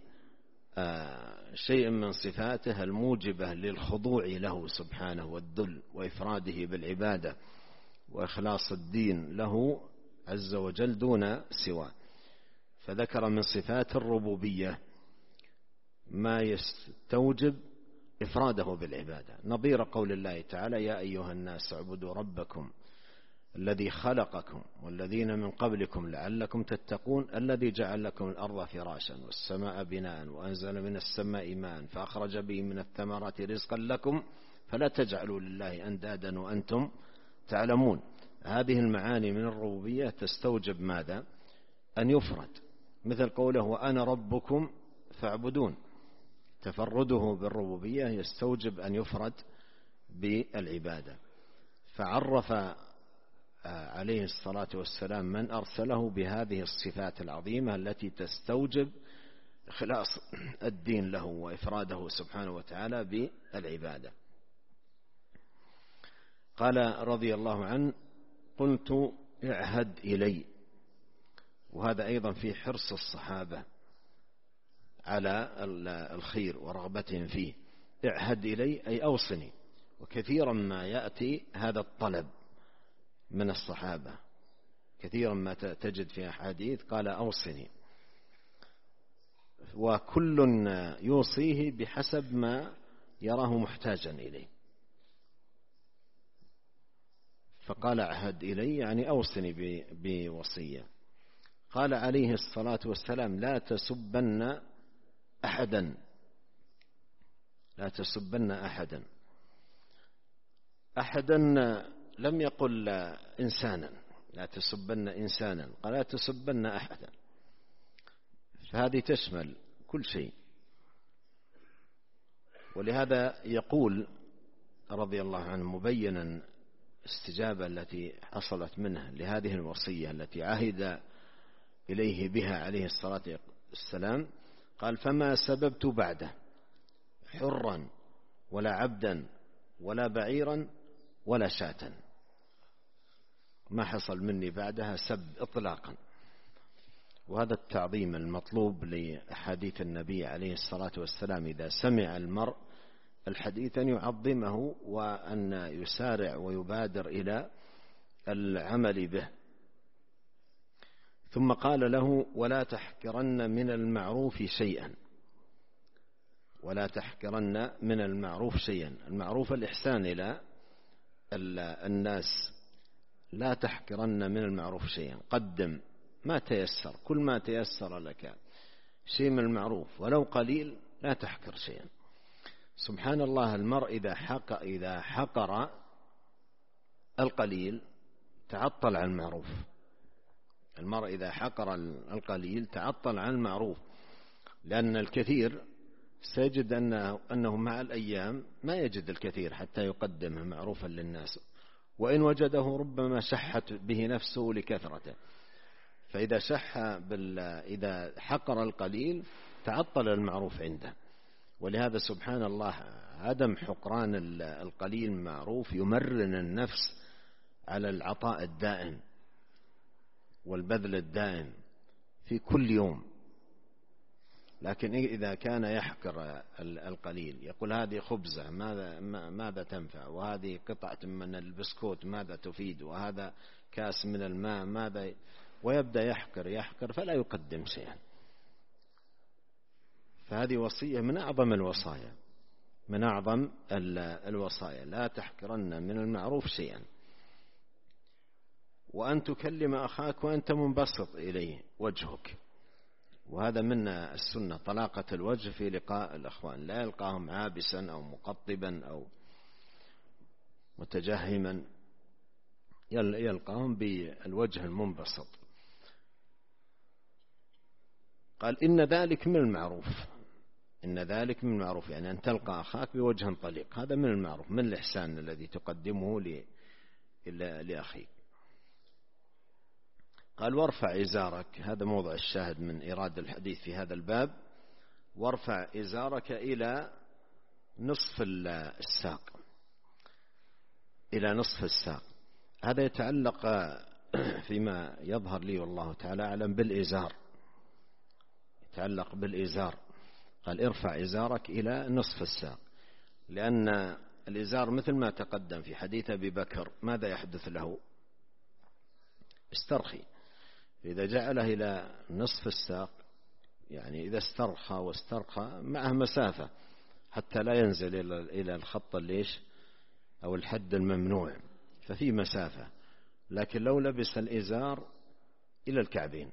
بشيء من صفاته الموجبة للخضوع له سبحانه والذل وإفراده بالعبادة وإخلاص الدين له عز وجل دون سواه. فذكر من صفات الربوبية ما يستوجب إفراده بالعبادة، نظير قول الله تعالى يا أيها الناس اعبدوا ربكم الذي خلقكم والذين من قبلكم لعلكم تتقون الذي جعل لكم الأرض فراشا والسماء بناء وأنزل من السماء ماء فأخرج به من الثمرات رزقا لكم فلا تجعلوا لله أندادا وأنتم تعلمون. هذه المعاني من الربوبية تستوجب ماذا؟ أن يفرد، مثل قوله وأنا ربكم فاعبدون، تفرده بالربوبية يستوجب أن يفرد بالعبادة. فعرف عليه الصلاة والسلام من أرسله بهذه الصفات العظيمة التي تستوجب إخلاص الدين له وإفراده سبحانه وتعالى بالعبادة. قال رضي الله عنه قلت اعهد إلي، وهذا أيضا في حرص الصحابة على الخير ورغبتهم فيه. اعهد إلي أي أوصني، وكثيرا ما يأتي هذا الطلب من الصحابة، كثيرا ما تجد في أحاديث قال أوصني، وكل يوصيه بحسب ما يراه محتاجا إليه. فقال عهد إلي يعني أوصني بوصية. قال عليه الصلاة والسلام لا تسبن أحدا، لا تسبن أحدا. أحدا لم يقل إنسانا، لا تسبن إنسانا، قال لا تسبن أحدا، فهذه تشمل كل شيء. ولهذا يقول رضي الله عنه مبينا استجابة التي حصلت منه لهذه الوصية التي عهد إليه بها عليه الصلاة والسلام، قال فما سببت بعده حرا ولا عبدا ولا بعيرا ولا شاة، ما حصل مني بعدها سب إطلاقا. وهذا التعظيم المطلوب لأحاديث النبي عليه الصلاة والسلام، إذا سمع المرء الحديث أن يعظمه وأن يسارع ويبادر إلى العمل به. ثم قال له ولا تحقرن من المعروف شيئا، ولا تحقرن من المعروف شيئا. المعروف الإحسان إلى الناس، لا تحقرن من المعروف شيئا، قدم ما تيسر، كل ما تيسر لك شيء من المعروف ولو قليل لا تحقر شيئا. سبحان الله، المرء إذا حقر, إذا حقر القليل تعطل عن المعروف. المرء إذا حقر القليل تعطل عن المعروف، لأن الكثير سيجد أنه, أنه مع الأيام ما يجد الكثير حتى يقدمه معروفا للناس، وإن وجده ربما شحت به نفسه لكثرته. فإذا شح بال... إذا حقر القليل تعطل المعروف عنده. ولهذا سبحان الله عدم حقران القليل معروف يمرن النفس على العطاء الدائم والبذل الدائم في كل يوم. لكن إذا كان يحقر القليل، يقول هذه خبزة ماذا, ماذا تنفع، وهذه قطعة من البسكوت ماذا تفيد، وهذا كاس من الماء ماذا، ويبدأ يحقر يحقر فلا يقدم شيئا. فهذه وصية من أعظم الوصايا، من أعظم الوصايا، لا تحقرن من المعروف شيئا. وأن تكلم أخاك وأنت منبسط إليه وجهك، وهذا من السنة، طلاقة الوجه في لقاء الأخوان، لا يلقاهم عابسا أو مقطبا أو متجهما، يلقاهم بالوجه المنبسط. قال إن ذلك من المعروف، إن ذلك من المعروف، يعني أن تلقى أخاك بوجه طليق، هذا من المعروف، من الإحسان الذي تقدمه لأخيك. قال وارفع إزارك، هذا موضع الشاهد من إيراد الحديث في هذا الباب، وارفع إزارك إلى نصف الساق، إلى نصف الساق. هذا يتعلق فيما يظهر لي والله تعالى أعلم بالإزار، يتعلق بالإزار. قال ارفع إزارك إلى نصف الساق، لأن الإزار مثل ما تقدم في حديث أبي بكر ماذا يحدث له؟ استرخي. إذا جعله إلى نصف الساق يعني إذا استرخى واسترخى معه مسافة حتى لا ينزل إلى الخط ليش أو الحد الممنوع، ففي مسافة. لكن لو لبس الإزار إلى الكعبين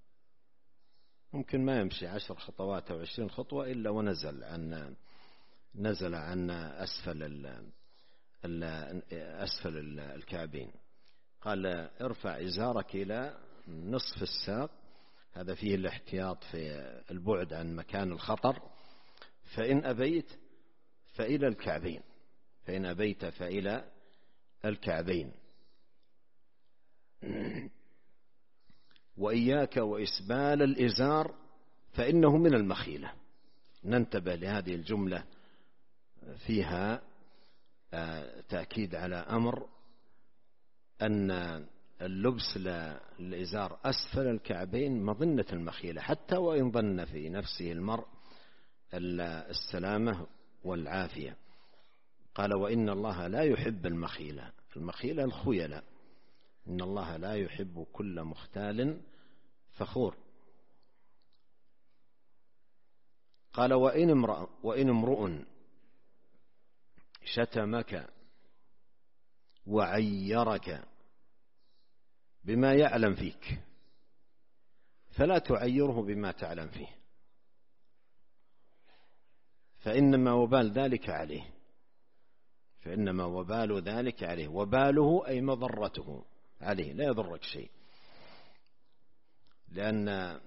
ممكن ما يمشي عشر خطوات أو عشرين خطوة إلا ونزل عن نزل عن أسفل ال ال أسفل الكعبين. قال ارفع إزارك إلى نصف الساق، هذا فيه الاحتياط في البعد عن مكان الخطر. فإن أبيت فإلى الكعبين، فإن أبيت فإلى الكعبين. وإياك وإسبال الإزار فإنه من المخيلة. ننتبه لهذه الجملة، فيها تأكيد على أمر أن اللبس للإزار أسفل الكعبين مظنة المخيلة، حتى وإن ظن في نفسه المرء السلامة والعافية. قال وإن الله لا يحب المخيلة. المخيلة الخيلاء، إن الله لا يحب كل مختال فخور. قال وإن امرؤ, وإن امرؤ شتمك وعيرك بما يعلم فيك فلا تعيره بما تعلم فيه، فإنما وبال ذلك عليه، فإنما وبال ذلك عليه، وباله أي مضرته عليه، لا يضرك شيء، لأن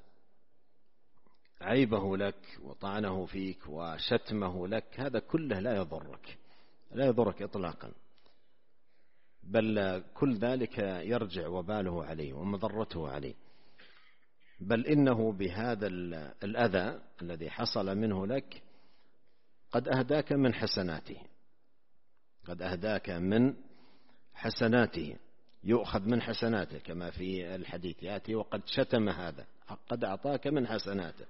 عيبه لك وطعنه فيك وشتمه لك هذا كله لا يضرك، لا يضرك إطلاقا، بل كل ذلك يرجع وباله عليه ومضرته عليه، بل إنه بهذا الأذى الذي حصل منه لك قد أهداك من حسناته، قد أهداك من حسناته، يؤخذ من حسناته كما في الحديث يأتي وقد شتم هذا قد أعطاك من حسناته.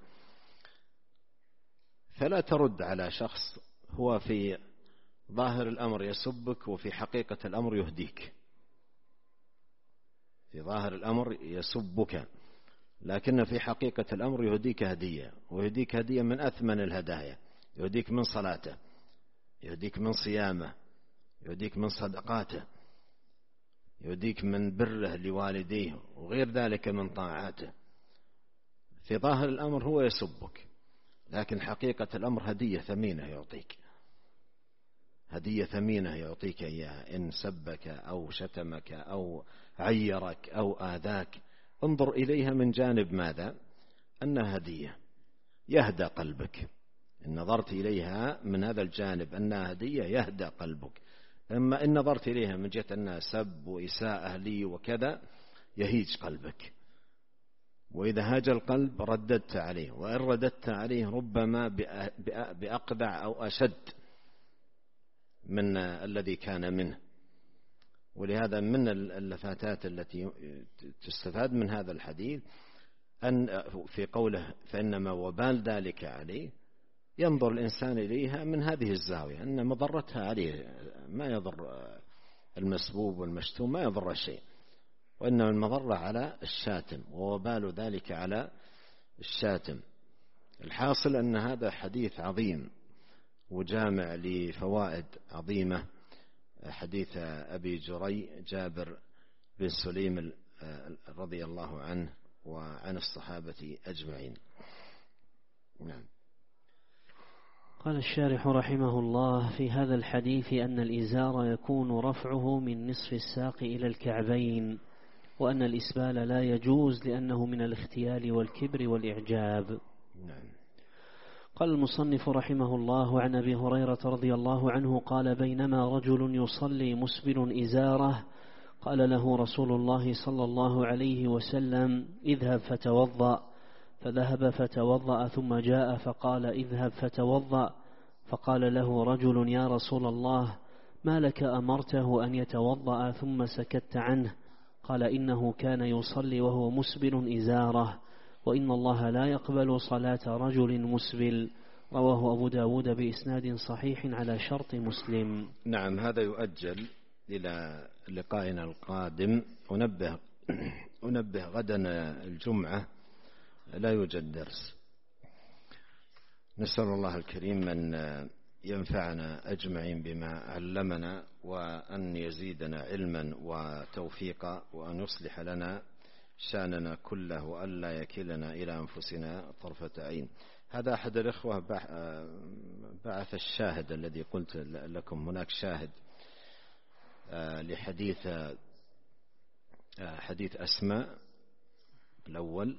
فلا ترد على شخص هو في ظاهر الأمر يسبك وفي حقيقة الأمر يهديك، في ظاهر الأمر يسبك لكن في حقيقة الأمر يهديك هدية، ويهديك هدية من أثمن الهدايا، يهديك من صلاته، يهديك من صيامه، يهديك من صدقاته، يهديك من بره لوالديه وغير ذلك من طاعاته. في ظاهر الأمر هو يسبك لكن حقيقة الأمر هدية ثمينة يعطيك، هدية ثمينة يعطيك إياها إن سبك أو شتمك أو عيرك أو آذاك. انظر إليها من جانب ماذا؟ أنها هدية يهدى قلبك، إن نظرت إليها من هذا الجانب أنها هدية يهدى قلبك، أما إن نظرت إليها من جهة أنها سب وإساءة لي وكذا يهيج قلبك، وإذا هاج القلب رددت عليه، وإن رددت عليه ربما بأقدع أو أشد من الذي كان منه. ولهذا من اللفتات التي تستفاد من هذا الحديث أن في قوله فإنما وبال ذلك عليه، ينظر الإنسان إليها من هذه الزاوية أن مضرتها عليه، ما يضر المسبوب والمشتوم ما يضر شيء، وإنما المضرة على الشاتم ووبال ذلك على الشاتم. الحاصل أن هذا حديث عظيم وجامع لفوائد عظيمة، حديث أبي جري جابر بن سليم رضي الله عنه وعن الصحابة أجمعين. نعم. قال الشارح رحمه الله في هذا الحديث أن الإزار يكون رفعه من نصف الساق إلى الكعبين، وأن الإسبال لا يجوز لأنه من الاختيال والكبر والإعجاب. نعم. قال المصنف رحمه الله عن أبي هريرة رضي الله عنه قال بينما رجل يصلي مسبل إزاره قال له رسول الله صلى الله عليه وسلم اذهب فتوضأ، فذهب فتوضأ ثم جاء فقال اذهب فتوضأ، فقال له رجل يا رسول الله ما لك أمرته أن يتوضأ ثم سكت عنه؟ قال إنه كان يصلي وهو مسبل إزاره، وإن الله لا يقبل صلاة رجل مسبل. رواه أبو داود بإسناد صحيح على شرط مسلم. نعم. هذا يؤجل إلى لقائنا القادم. أنبه, أنبه غدا الجمعة لا يوجد درس. نسأل الله الكريم أن ينفعنا أجمعين بما علمنا، وأن يزيدنا علما وتوفيقا، وأن يصلح لنا شأننا كله، وأن لا يكلنا إلى أنفسنا طرفة عين. هذا أحد الإخوة بعث الشاهد الذي قلت لكم، هناك شاهد لحديث حديث أسماء الأول.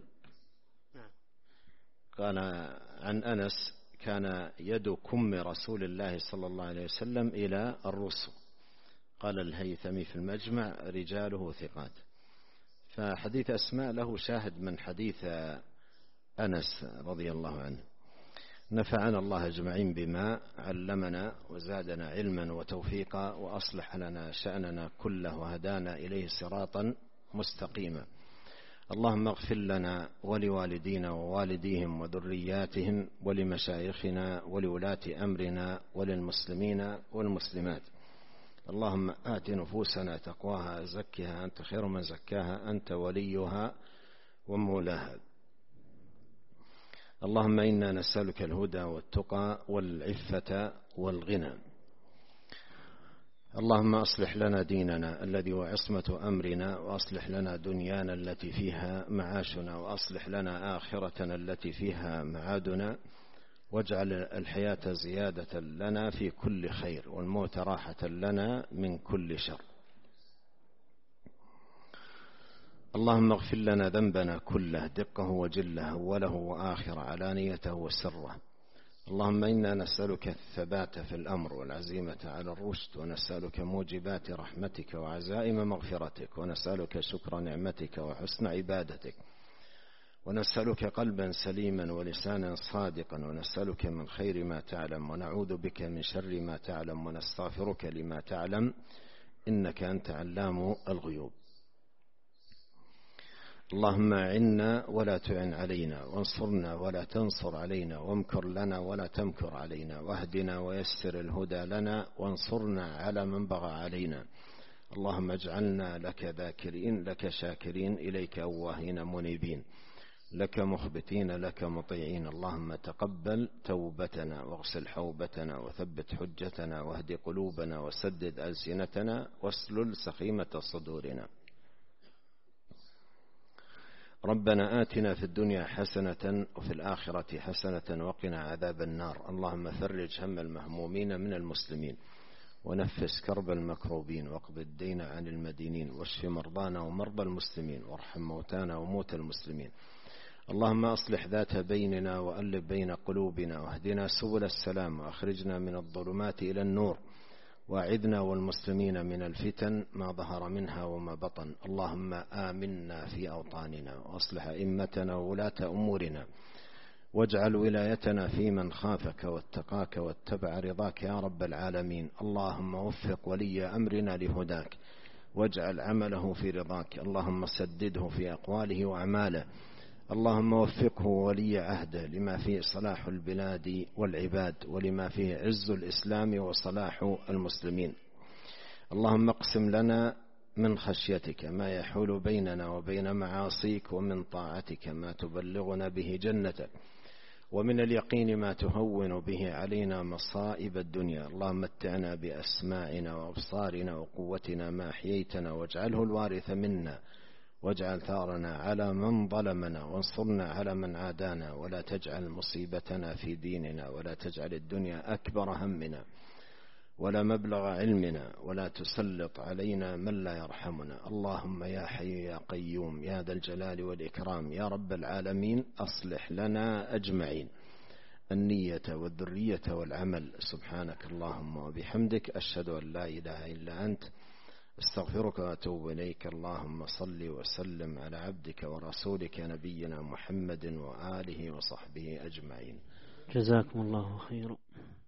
قال عن أنس كان يد كم رسول الله صلى الله عليه وسلم إلى الرسل. قال الهيثمي في المجمع رجاله ثقات. فحديث أسماء له شاهد من حديث أنس رضي الله عنه. نفعنا الله أجمعين بما علمنا وزادنا علما وتوفيقا، وأصلح لنا شأننا كله وهدانا إليه صراطا مستقيما. اللهم اغفر لنا ولوالدينا ووالديهم وذرياتهم ولمشايخنا ولولاة أمرنا وللمسلمين والمسلمات. اللهم آت نفوسنا تقواها زكها أنت خير من زكاها أنت وليها ومولاها. اللهم إنا نسألك الهدى والتقى والعفة والغنى. اللهم أصلح لنا ديننا الذي هو عصمة أمرنا، وأصلح لنا دنيانا التي فيها معاشنا، وأصلح لنا آخرتنا التي فيها معادنا، واجعل الحياة زيادة لنا في كل خير والموت راحة لنا من كل شر. اللهم اغفر لنا ذنبنا كله دقه وجله أوله وآخر علانيته وسره. اللهم إنا نسألك الثبات في الأمر والعزيمة على الرشد، ونسألك موجبات رحمتك وعزائم مغفرتك، ونسألك شكر نعمتك وحسن عبادتك، ونسألك قلبا سليما ولسانا صادقا، ونسألك من خير ما تعلم ونعوذ بك من شر ما تعلم، ونستغفرك لما تعلم إنك أنت علام الغيوب. اللهم أعنا ولا تعن علينا، وانصرنا ولا تنصر علينا، وامكر لنا ولا تمكر علينا، واهدنا ويسر الهدى لنا، وانصرنا على من بغى علينا. اللهم اجعلنا لك ذاكرين، لك شاكرين، إليك أواهين منيبين، لك مخبتين، لك مطيعين. اللهم تقبل توبتنا واغسل حوبتنا وثبت حجتنا واهد قلوبنا وسدد ألسنتنا واسلل سخيمة صدورنا. ربنا آتنا في الدنيا حسنة وفي الآخرة حسنة وقنا عذاب النار. اللهم فرج هم المهمومين من المسلمين، ونفس كرب المكروبين، واقض الدين عن المدينين، واشف مرضانا ومرضى المسلمين، وارحم موتانا وموتى المسلمين. اللهم أصلح ذات بيننا وألف بين قلوبنا، واهدنا سبل السلام، وأخرجنا من الظلمات إلى النور، وأعذنا والمسلمين من الفتن ما ظهر منها وما بطن. اللهم آمنا في أوطاننا، وأصلح أئمتنا وولاة أمورنا، واجعل ولايتنا في من خافك واتقاك واتبع رضاك يا رب العالمين. اللهم وفق ولي أمرنا لهداك، واجعل عمله في رضاك. اللهم سدده في أقواله وأعماله. اللهم وفقه ولي عهده لما فيه صلاح البلاد والعباد، ولما فيه عز الإسلام وصلاح المسلمين. اللهم اقسم لنا من خشيتك ما يحول بيننا وبين معاصيك، ومن طاعتك ما تبلغنا به جنتك، ومن اليقين ما تهون به علينا مصائب الدنيا. اللهم متعنا بأسماعنا وأبصارنا وقوتنا ما أحييتنا، واجعله الوارث منا، واجعل ثارنا على من ظلمنا، وانصرنا على من عادانا، ولا تجعل مصيبتنا في ديننا، ولا تجعل الدنيا أكبر همنا ولا مبلغ علمنا، ولا تسلط علينا من لا يرحمنا. اللهم يا حي يا قيوم يا ذا الجلال والإكرام يا رب العالمين، أصلح لنا أجمعين النية والذرية والعمل. سبحانك اللهم وبحمدك، أشهد أن لا إله إلا أنت، استغفرك وأتوب إليك. اللهم صل وسلم على عبدك ورسولك نبينا محمد وآله وصحبه أجمعين. جزاكم الله خيرا.